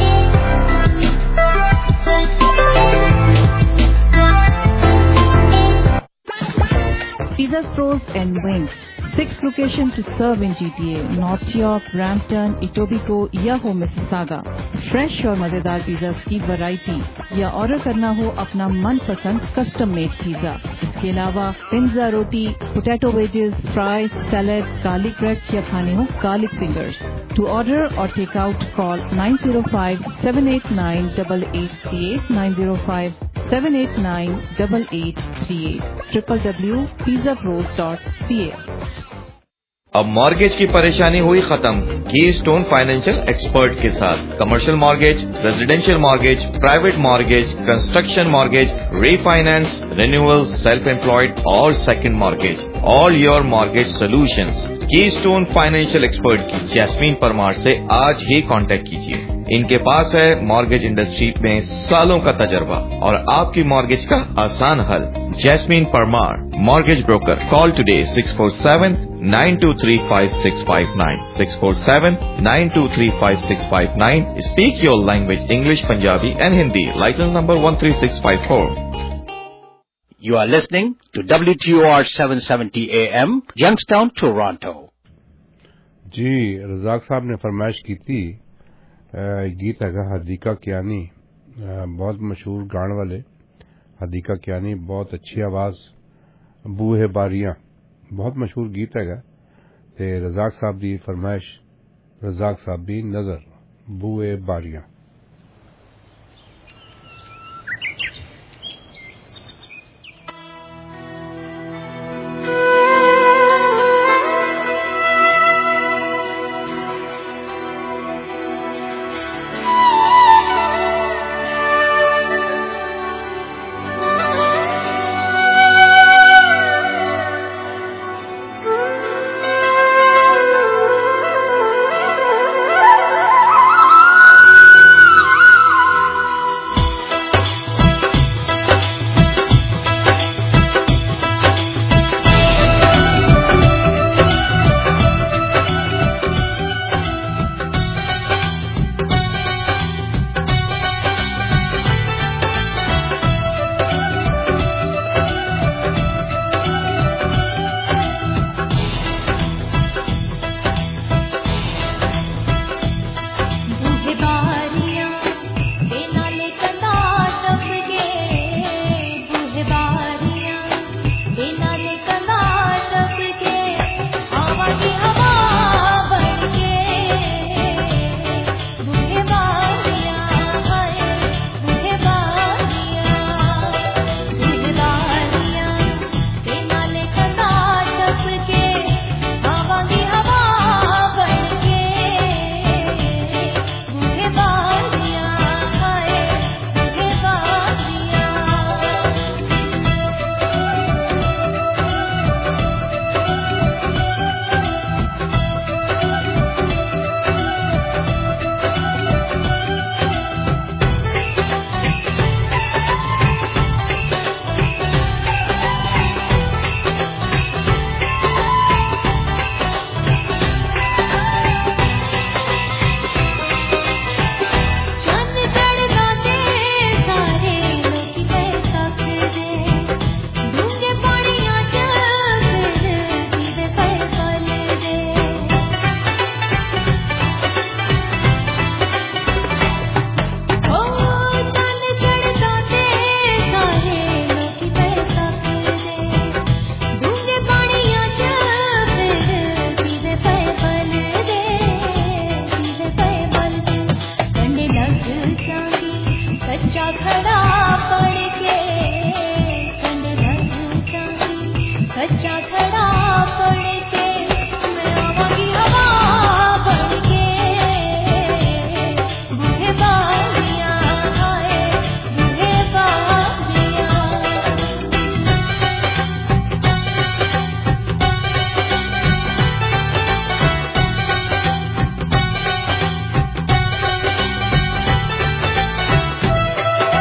Pizza Stores and Wings. Six locations to serve in G T A, North York, Brampton, Etobicoke या हो Mississauga. Fresh और मजेदार pizza की variety या order करना हो अपना मनपसंद कस्टम मेड पिज्जा। इसके अलावा पिज्जा, रोटी, potato wedges, fries, salad, garlic bread या खाने हो garlic fingers. To order or take out, call nine zero five seven eight nine eight eight three eight, nine zero five seven eight nine eight eight three eight, w w w dot pizza pros dot c a। अब mortgage की परेशानी हुई खत्म Keystone Financial expert के साथ। Commercial mortgage, residential mortgage, private mortgage, construction mortgage, refinance, renewal, self employed और second mortgage, all your mortgage solutions. Keystone Financial expert की Jasmine Parmar से आज ही कांटेक्ट कीजिए। इनके पास है मॉर्गेज इंडस्ट्री में सालों का तजर्बा और आपकी मॉर्गेज का आसान हल। Jasmine Parmar, mortgage broker. Call today six four seven nine two three five six five nine, six four seven nine two three five six five nine. Speak your language English, Punjabi and Hindi. Licence number one three six five four. You are listening to W T O R seven seventy A M, Youngstown, Toronto. जी रजाक साहब ने फरमाइश की थी गीत है हदीका कियानी, बहुत मशहूर गाने वाले हदीका कियानी, बहुत अच्छी आवाज, बूहे बारियां, बहुत मशहूर गीत है ते रजाक साहब की फरमाइश, रजाक साहब की नजर, बूहे बारियां।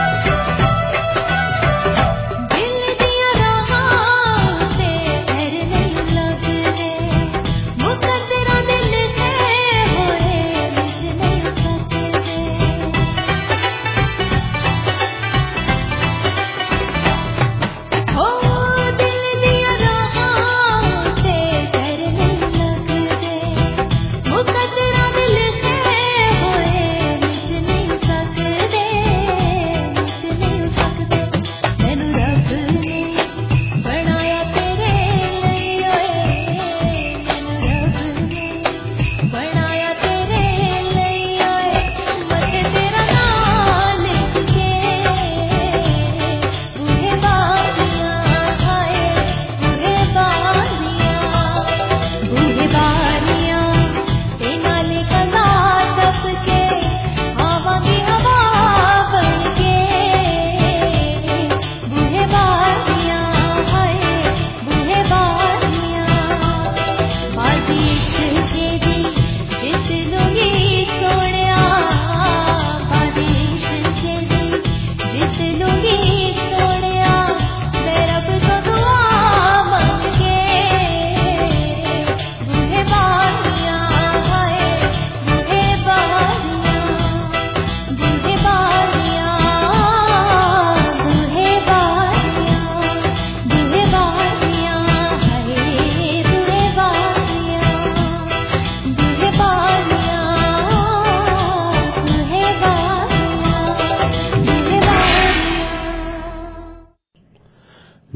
दिल दिया रहा से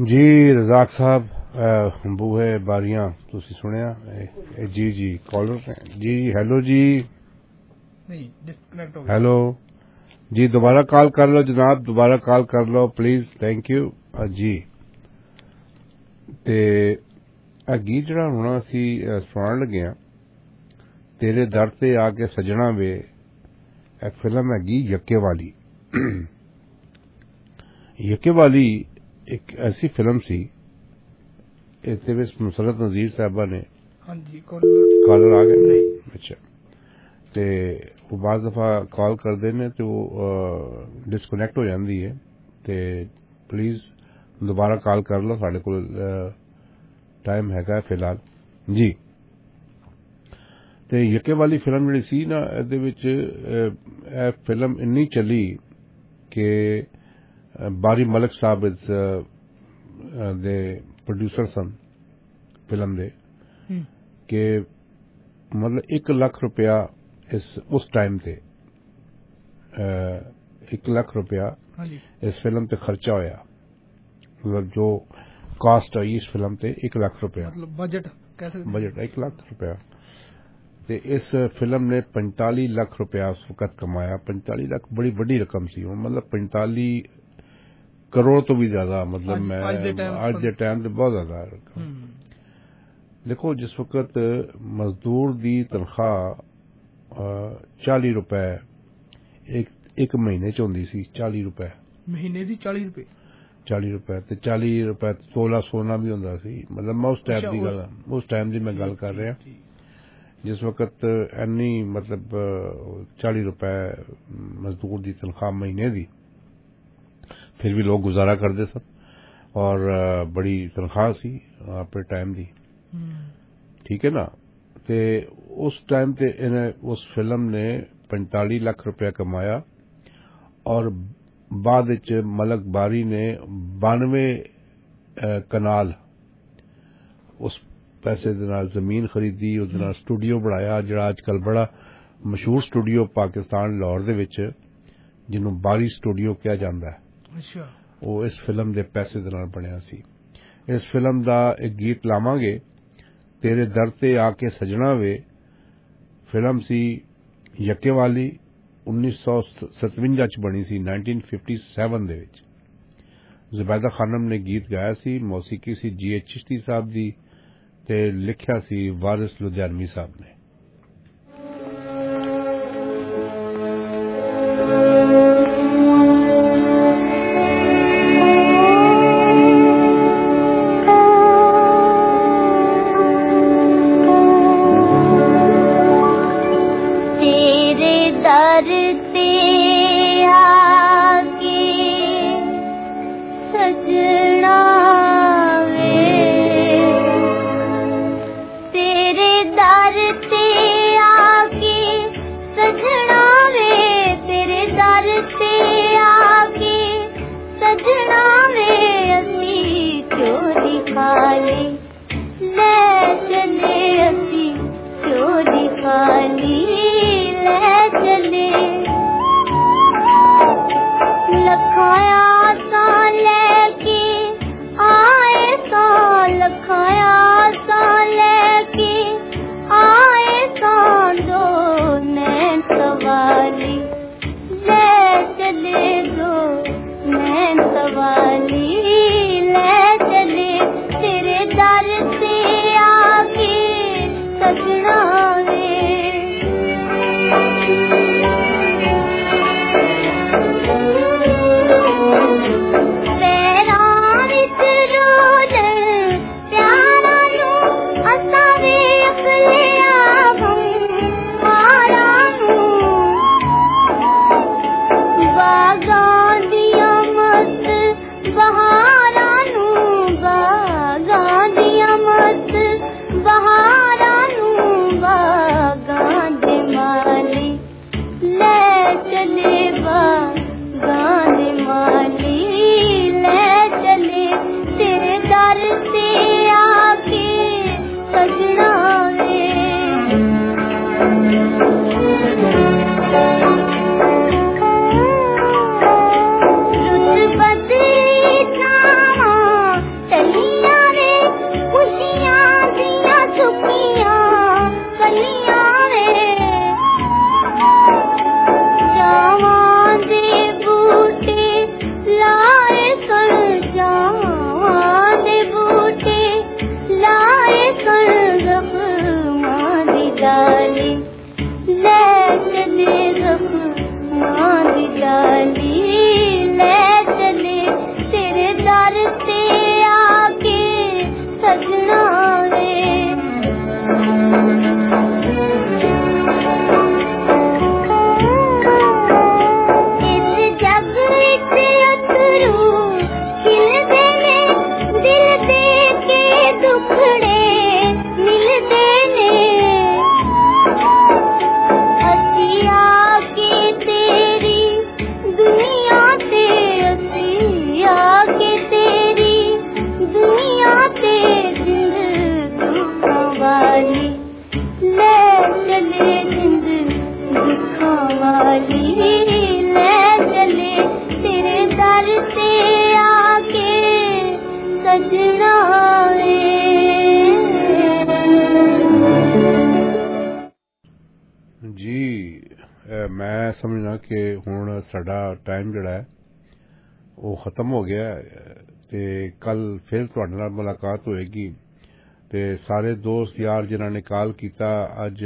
जी रजाक साहब बूहे बारियां तुसी सुनिया जी जी कॉलर जी हेलो जी नहीं डिस्कनेक्ट हो गया हेलो जी दोबारा कॉल कर लो जनाब दोबारा कॉल कर लो प्लीज थैंक यू जी ते आ गीत जड़ा हुण असी सुनाण लगे हां तेरे दर ते आके सजना वे एक फिल्म हैगी यक्के वाली यक्के वाली एक ऐसी फिल्म सी इत्ते विच मुसरत नज़ीर साहबा ने हां जी कॉलर आ गए अच्छा ते वो बाज़ दफा कॉल करदे ने ते वो डिस्कनेक्ट हो जांदी है ते प्लीज दोबारा कॉल कर लो साडे कोल टाइम हैगा फिलहाल जी ते यक्के वाली फिल्म जिहड़ी सी ना इहदे विच ए फिल्म इन्नी चली कि बारी मलिक साहब दे प्रोड्यूसर सन फिल्म दे कि मतलब एक लाख रुपया इस उस टाइम ते एक लाख रुपया इस फिल्म ते खर्चा होया मतलब जो कॉस्ट आई इस फिल्म ते एक लाख रुपया मतलब बजट कैसे बजट एक लाख रुपया ते इस फिल्म ने पैंताली लाख रुपया उस वक्त कमाया पैंताली लाख बड़ी बड़ी रकम सी मतलब पैंताली करोड़ तो भी ज्यादा मतलब मैं आज के टाइम ते बहुत ज्यादा रकम देखो जिस वक्त मजदूर दी तनख्वाह चाली रुपए एक एक महीने च होंदी सी चाली रुपए महीने दी चाली रुपए चाली रुपए ते चाली रुपए तोला सोना भी होंदा सी मतलब मैं उस टाइम दी गल उस टाइम दी मैं गल कर रहा जिस वक्त एनी मतलब चाली रुपए मजदूर दी तनख्वाह महीने दी फिर भी लोग गुजारा करते सन और बड़ी तनख्वाह सी अपने टाइम दी ठीक है ना ते उस टाइम ते इन्हें उस फिल्म ने पैंताली लाख रुपया कमाया और बाद विच मलक बारी ने बानवे कनाल उस पैसे दे नाल जमीन खरीदी उस नाल स्टूडियो बनाया जिहड़ा अजकल बड़ा मशहूर स्टूडियो पाकिस्तान लाहौर दे विच जिन्हों बारी स्टूडियो कहा जाता है अच्छा वो इस फिल्म दे पैसे दे नाल बनिया सी इस फिल्म दा एक गीत लावांगे तेरे दर ते आके सजना वे फिल्म सी यक्के वाली उन्नीस सौ सतवंजा च बनी सी नाइनटीन फिफ्टी सेवन दे विच जुबैदा खानम ने गीत गाया सी मौसीकी सी जी एच चिश्ती साहब दी ते लिखिया सी वारिस लुधियानवी साहब ने तेरे दर से आके सजना वे ਸਮਝਣਾ ਕਿ ਹੁਣ ਸਾਡਾ ਟਾਈਮ ਜਿਹੜਾ ਹੈ ਉਹ ਖਤਮ ਹੋ ਗਿਆ ਤੇ ਕੱਲ ਫਿਰ ਤੁਹਾਡੇ ਨਾਲ ਮੁਲਾਕਾਤ ਹੋਏਗੀ ਤੇ ਸਾਰੇ ਦੋਸਤ ਯਾਰ ਜਿਨ੍ਹਾਂ ਨੇ ਕਾਲ ਕੀਤਾ ਅੱਜ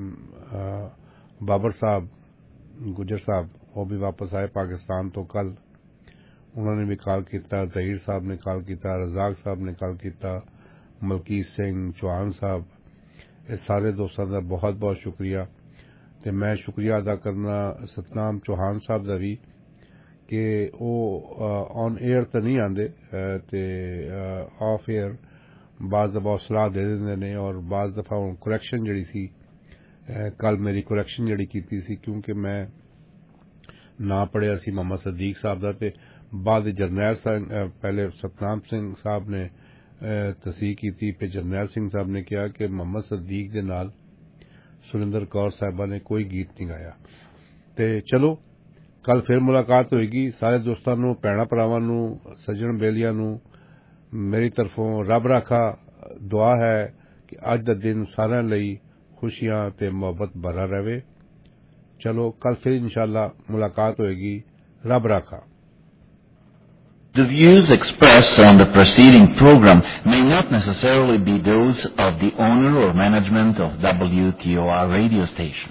ਬਾਬਰ ਸਾਹਿਬ ਗੁਜਰ ਸਾਹਿਬ ਉਹ ਵੀ ਵਾਪਸ ਆਏ ਪਾਕਿਸਤਾਨ ਤੋਂ ਕੱਲ ਉਹਨਾਂ ਨੇ ਵੀ ਕਾਲ ਕੀਤਾ ਜ਼ਹੀਰ ਸਾਹਿਬ ਨੇ ਕਾਲ ਕੀਤਾ ਰਜ਼ਾਕ ਸਾਹਿਬ ਨੇ ਕਾਲ ਕੀਤਾ ਮਲਕੀਤ ਸਿੰਘ ਚੌਹਾਨ ਸਾਹਿਬ ਇਹ ਸਾਰੇ ਦੋਸਤਾਂ ਦਾ ਬਹੁਤ ਬਹੁਤ ਸ਼ੁਕਰੀਆ ਤੇ ਮੈਂ ਸ਼ੁਕਰੀਆ ਅਦਾ ਕਰਨਾ ਸਤਨਾਮ ਚੌਹਾਨ ਸਾਹਿਬ ਦਾ ਵੀ ਕਿ ਉਹ ਔਨ 에ਅਰ ਤਾਂ ਨਹੀਂ ਆਉਂਦੇ ਤੇ ਆਫ 에ਅਰ ਬਾਅਦ ਦਫਾ ਸਲਾਹ ਦੇ ਦਿੰਦੇ ਨੇ ਔਰ ਬਾਅਦ ਦਫਾ ਹੁਣ ਕਰੈਕਸ਼ਨ ਜਿਹੜੀ ਸੀ ਕੱਲ ਮੇਰੀ ਕਰੈਕਸ਼ਨ ਜਿਹੜੀ ਕੀਤੀ ਸੀ ਕਿਉਂਕਿ ਮੈਂ ਨਾ ਪੜਿਆ ਸੀ ਮੁਹੰਮਦ ਸਦੀਕ ਸਾਹਿਬ ਦਾ ਤੇ ਬਾਅਦ ਜਰਨੈਲ ਸਿੰਘ ਪਹਿਲੇ ਸਤਨਾਮ ਸਿੰਘ ਸਾਹਿਬ ਨੇ ਤਸਦੀਕ ਕੀਤੀ ਫਿਰ ਜਰਨੈਲ ਸਿੰਘ ਸਾਹਿਬ ਨੇ ਕਿਹਾ ਕਿ ਮੁਹੰਮਦ ਸਦੀਕ ਦੇ ਨਾਲ ਸੁਰਿੰਦਰ ਕੌਰ ਸਾਹਿਬਾ ਨੇ ਕੋਈ ਗੀਤ ਨਹੀਂ ਗਾਇਆ ਤੇ ਚਲੋ ਕੱਲ ਫਿਰ ਮੁਲਾਕਾਤ ਹੋਏਗੀ ਸਾਰੇ ਦੋਸਤਾਂ ਨੂੰ ਭੈਣਾਂ ਭਰਾਵਾਂ ਨੂੰ ਸੱਜਣ ਬੇਲੀਆਂ ਨੂੰ ਮੇਰੀ ਤਰਫੋਂ ਰੱਬ ਰਾਖਾ ਦੁਆ ਹੈ ਕਿ ਅੱਜ ਦਾ ਦਿਨ ਸਾਰਿਆਂ ਲਈ ਖੁਸ਼ੀਆਂ ਤੇ ਮੁਹੱਬਤ ਭਰਾ ਰਹੇ ਚਲੋ ਕੱਲ ਫਿਰ ਇਨਸ਼ਾਅੱਲਾ ਮੁਲਾਕਾਤ ਹੋਏਗੀ ਰੱਬ ਰਾਖਾ The views expressed on the preceding program may not necessarily be those of the owner or management of W T O R radio station.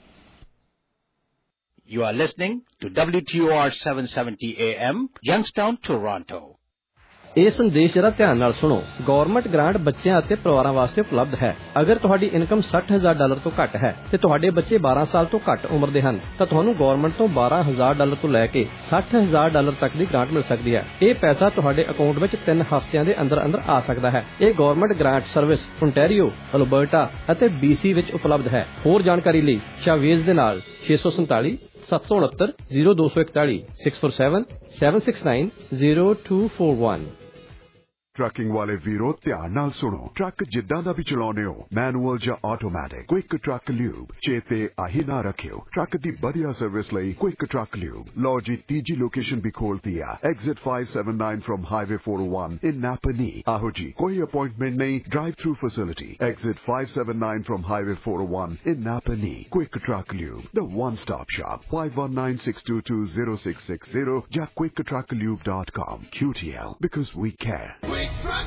You are listening to W T O R seven seventy A M, Youngstown, Toronto. ਇਹ ਸੰਦੇਸ਼ ਜਰਾ ਧਿਆਨ ਨਾਲ ਸੁਣੋ government grant ਬੱਚਿਆਂ ਅਤੇ ਪਰਿਵਾਰਾਂ ਵਾਸਤੇ ਉਪਲਬਧ ਹੈ ਅਗਰ ਤੁਹਾਡੀ ਇਨਕਮ ਸੱਠ ਹਜ਼ਾਰ ਡਾਲਰ ਤੋਂ ਘੱਟ ਹੈ ਤੇ ਤੁਹਾਡੇ ਬੱਚੇ ਬਾਰਾਂ ਸਾਲ ਤੋਂ ਘੱਟ ਉਮਰ ਦੇ ਹਨ ਤਾਂ ਤੁਹਾਨੂੰ ਗਵਰਨਮੈਂਟ ਤੋਂ ਬਾਰਾਂ ਹਜ਼ਾਰ ਡਾਲਰ ਤੋਂ ਲੈ ਕੇ ਸੱਠ ਹਜ਼ਾਰ ਡਾਲਰ ਤੱਕ ਦੀ ਗ੍ਰਾਂਟ ਮਿਲ ਸਕਦੀ ਹੈ ਇਹ ਪੈਸਾ ਤੁਹਾਡੇ ਅਕਾਊਂਟ ਵਿੱਚ ਤਿੰਨ ਹਫ਼ਤਿਆਂ ਦੇ ਅੰਦਰ ਅੰਦਰ ਆ ਸਕਦਾ ਹੈ ਇਹ government grant service Ontario Alberta ਅਤੇ ਬੀਸੀ ਵਿੱਚ ਉਪਲਬਧ ਹੈ ਹੋਰ ਜਾਣਕਾਰੀ ਲਈ ਸ਼ਾਵੇਜ਼ ਦੇ ਨਾਲ ਛੇ ਸੌ ਸੰਤਾਲੀ ਸੱਤ ਸੌ ਉਨੱਤਰ ਜ਼ੀਰੋ ਦੋ ਸੌ ਇਕਤਾਲੀ six four seven seven six nine zero two four one trucking ਵਾਲੇ ਵੀਰੋ ਧਿਆਨ ਨਾਲ ਸੁਣੋ ਟਰੱਕ ਜਿੱਦਾਂ ਦਾ ਵੀ ਚਲਾਉਂਦੇ ਹੋ ਮੈਨੂਅਲ ਜਾਂ ਆਟੋਮੈਟਿਕ ਕੁਇਕ ਟਰੱਕ ਲਿਊਬ ਚੇਤੇ ਆਹੀ ਨਾ ਰੱਖਿਓ ਟਰੱਕ ਦੀ ਵਧੀਆ ਸਰਵਿਸ ਲਈ ਕੁਇਕ ਟਰੱਕ ਲਿਊਬ ਲਓ ਜੀ ਤੀਜੀ ਲੋਕੇਸ਼ਨ ਵੀ ਖੋਲਤੀ ਆ exit five seventy-nine from highway four oh one in Napanee ਆਹੋ ਜੀ ਕੋਈ ਅਪਾਇੰਟਮੈਂਟ ਨਹੀਂ drive through facility exit five seventy-nine from highway four oh one in Napanee quick truck lube the one stop shop five one nine six two two zero six six zero ਜਾਂ quick truck lube dot com Q T L because we care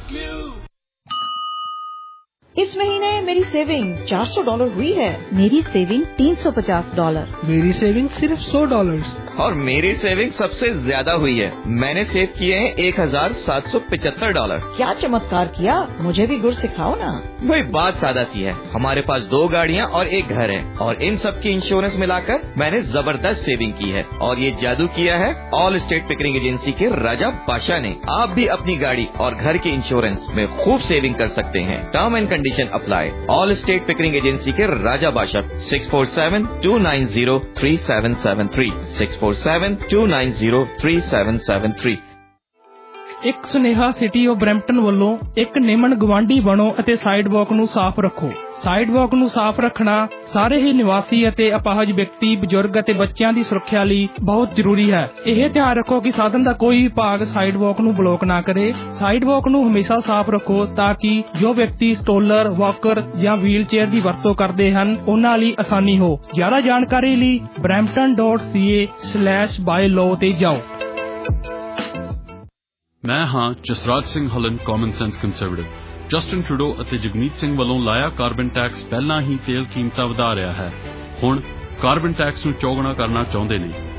इस महीने मेरी saving चार सौ dollar हुई है मेरी saving तीन सौ पचास डॉलर मेरी सेविंग सिर्फ सौ डॉलर और मेरी सेविंग सबसे ज्यादा हुई है मैंने सेव किए हैं एक हजार सात सौ पिछहत्तर डॉलर क्या चमत्कार किया मुझे भी गुर सिखाओ ना वही बात सादा सी है हमारे पास दो गाड़ियाँ और एक घर है और इन सब की इंश्योरेंस मिलाकर मैंने जबरदस्त सेविंग की है और ये जादू किया है ऑल स्टेट पिकरिंग एजेंसी के राजा बादशाह ने आप भी अपनी गाड़ी और घर के इंश्योरेंस में खूब सेविंग कर सकते हैं term and condition apply All State Pickering agency के Raja Badshah six four seven two nine zero three seven seven three six four seven two nine zero three seven seven three ਇੱਕ ਸੁਨੇਹਾ ਸਿਟੀ ਆਫ ਬਰੈਂਪਟਨ ਵੱਲੋਂ ਇੱਕ ਨਿਮਨ ਗਵਾਂਢੀ ਬਣੋ ਅਤੇ sidewalk ਨੂੰ ਸਾਫ਼ ਰੱਖੋ ਸਾਈਡਵਾਕ ਨੂੰ ਸਾਫ਼ ਰੱਖਣਾ ਸਾਰੇ ਹੀ ਨਿਵਾਸੀ ਅਤੇ ਅਪਾਹਜ ਵਿਅਕਤੀ ਬਜ਼ੁਰਗ ਅਤੇ ਬੱਚਿਆਂ ਦੀ ਸੁਰੱਖਿਆ ਲਈ ਬਹੁਤ ਜ਼ਰੂਰੀ ਹੈ ਇਹ ਧਿਆਨ ਰੱਖੋ ਕਿ ਸਾਧਨ ਦਾ ਕੋਈ ਵੀ ਭਾਗ ਸਾਈਡਵਾਕ ਨੂੰ ਬਲੌਕ ਨਾ ਕਰੇ ਸਾਈਡਵਾਕ ਨੂੰ ਹਮੇਸ਼ਾ ਸਾਫ਼ ਰੱਖੋ ਤਾਂ ਕਿ ਜੋ ਵਿਅਕਤੀ ਸਟੋਲਰ ਵਾਕਰ ਜਾਂ ਵੀਲ ਚੇਅਰ ਦੀ ਵਰਤੋਂ ਕਰਦੇ ਹਨ ਉਹਨਾਂ ਲਈ ਆਸਾਨੀ ਹੋ ਜ਼ਿਆਦਾ ਜਾਣਕਾਰੀ ਲਈ Brampton dot C A slash bylaw ਤੇ ਜਾਓ ਮੈਂ ਹਾਂ Jasraj Singh Hallan common sense conservative Justin Trudeau ਅਤੇ ਜਗਮੀਤ ਸਿੰਘ ਵੱਲੋਂ ਲਾਇਆ ਕਾਰਬਨ ਟੈਕਸ ਪਹਿਲਾਂ ਹੀ ਤੇਲ ਕੀਮਤਾਂ ਵਧਾ ਰਿਹਾ ਹੈ ਹੁਣ ਕਾਰਬਨ ਟੈਕਸ ਨੂੰ ਚੌਗੁਣਾ ਕਰਨਾ ਚਾਹੁੰਦੇ ਨੇ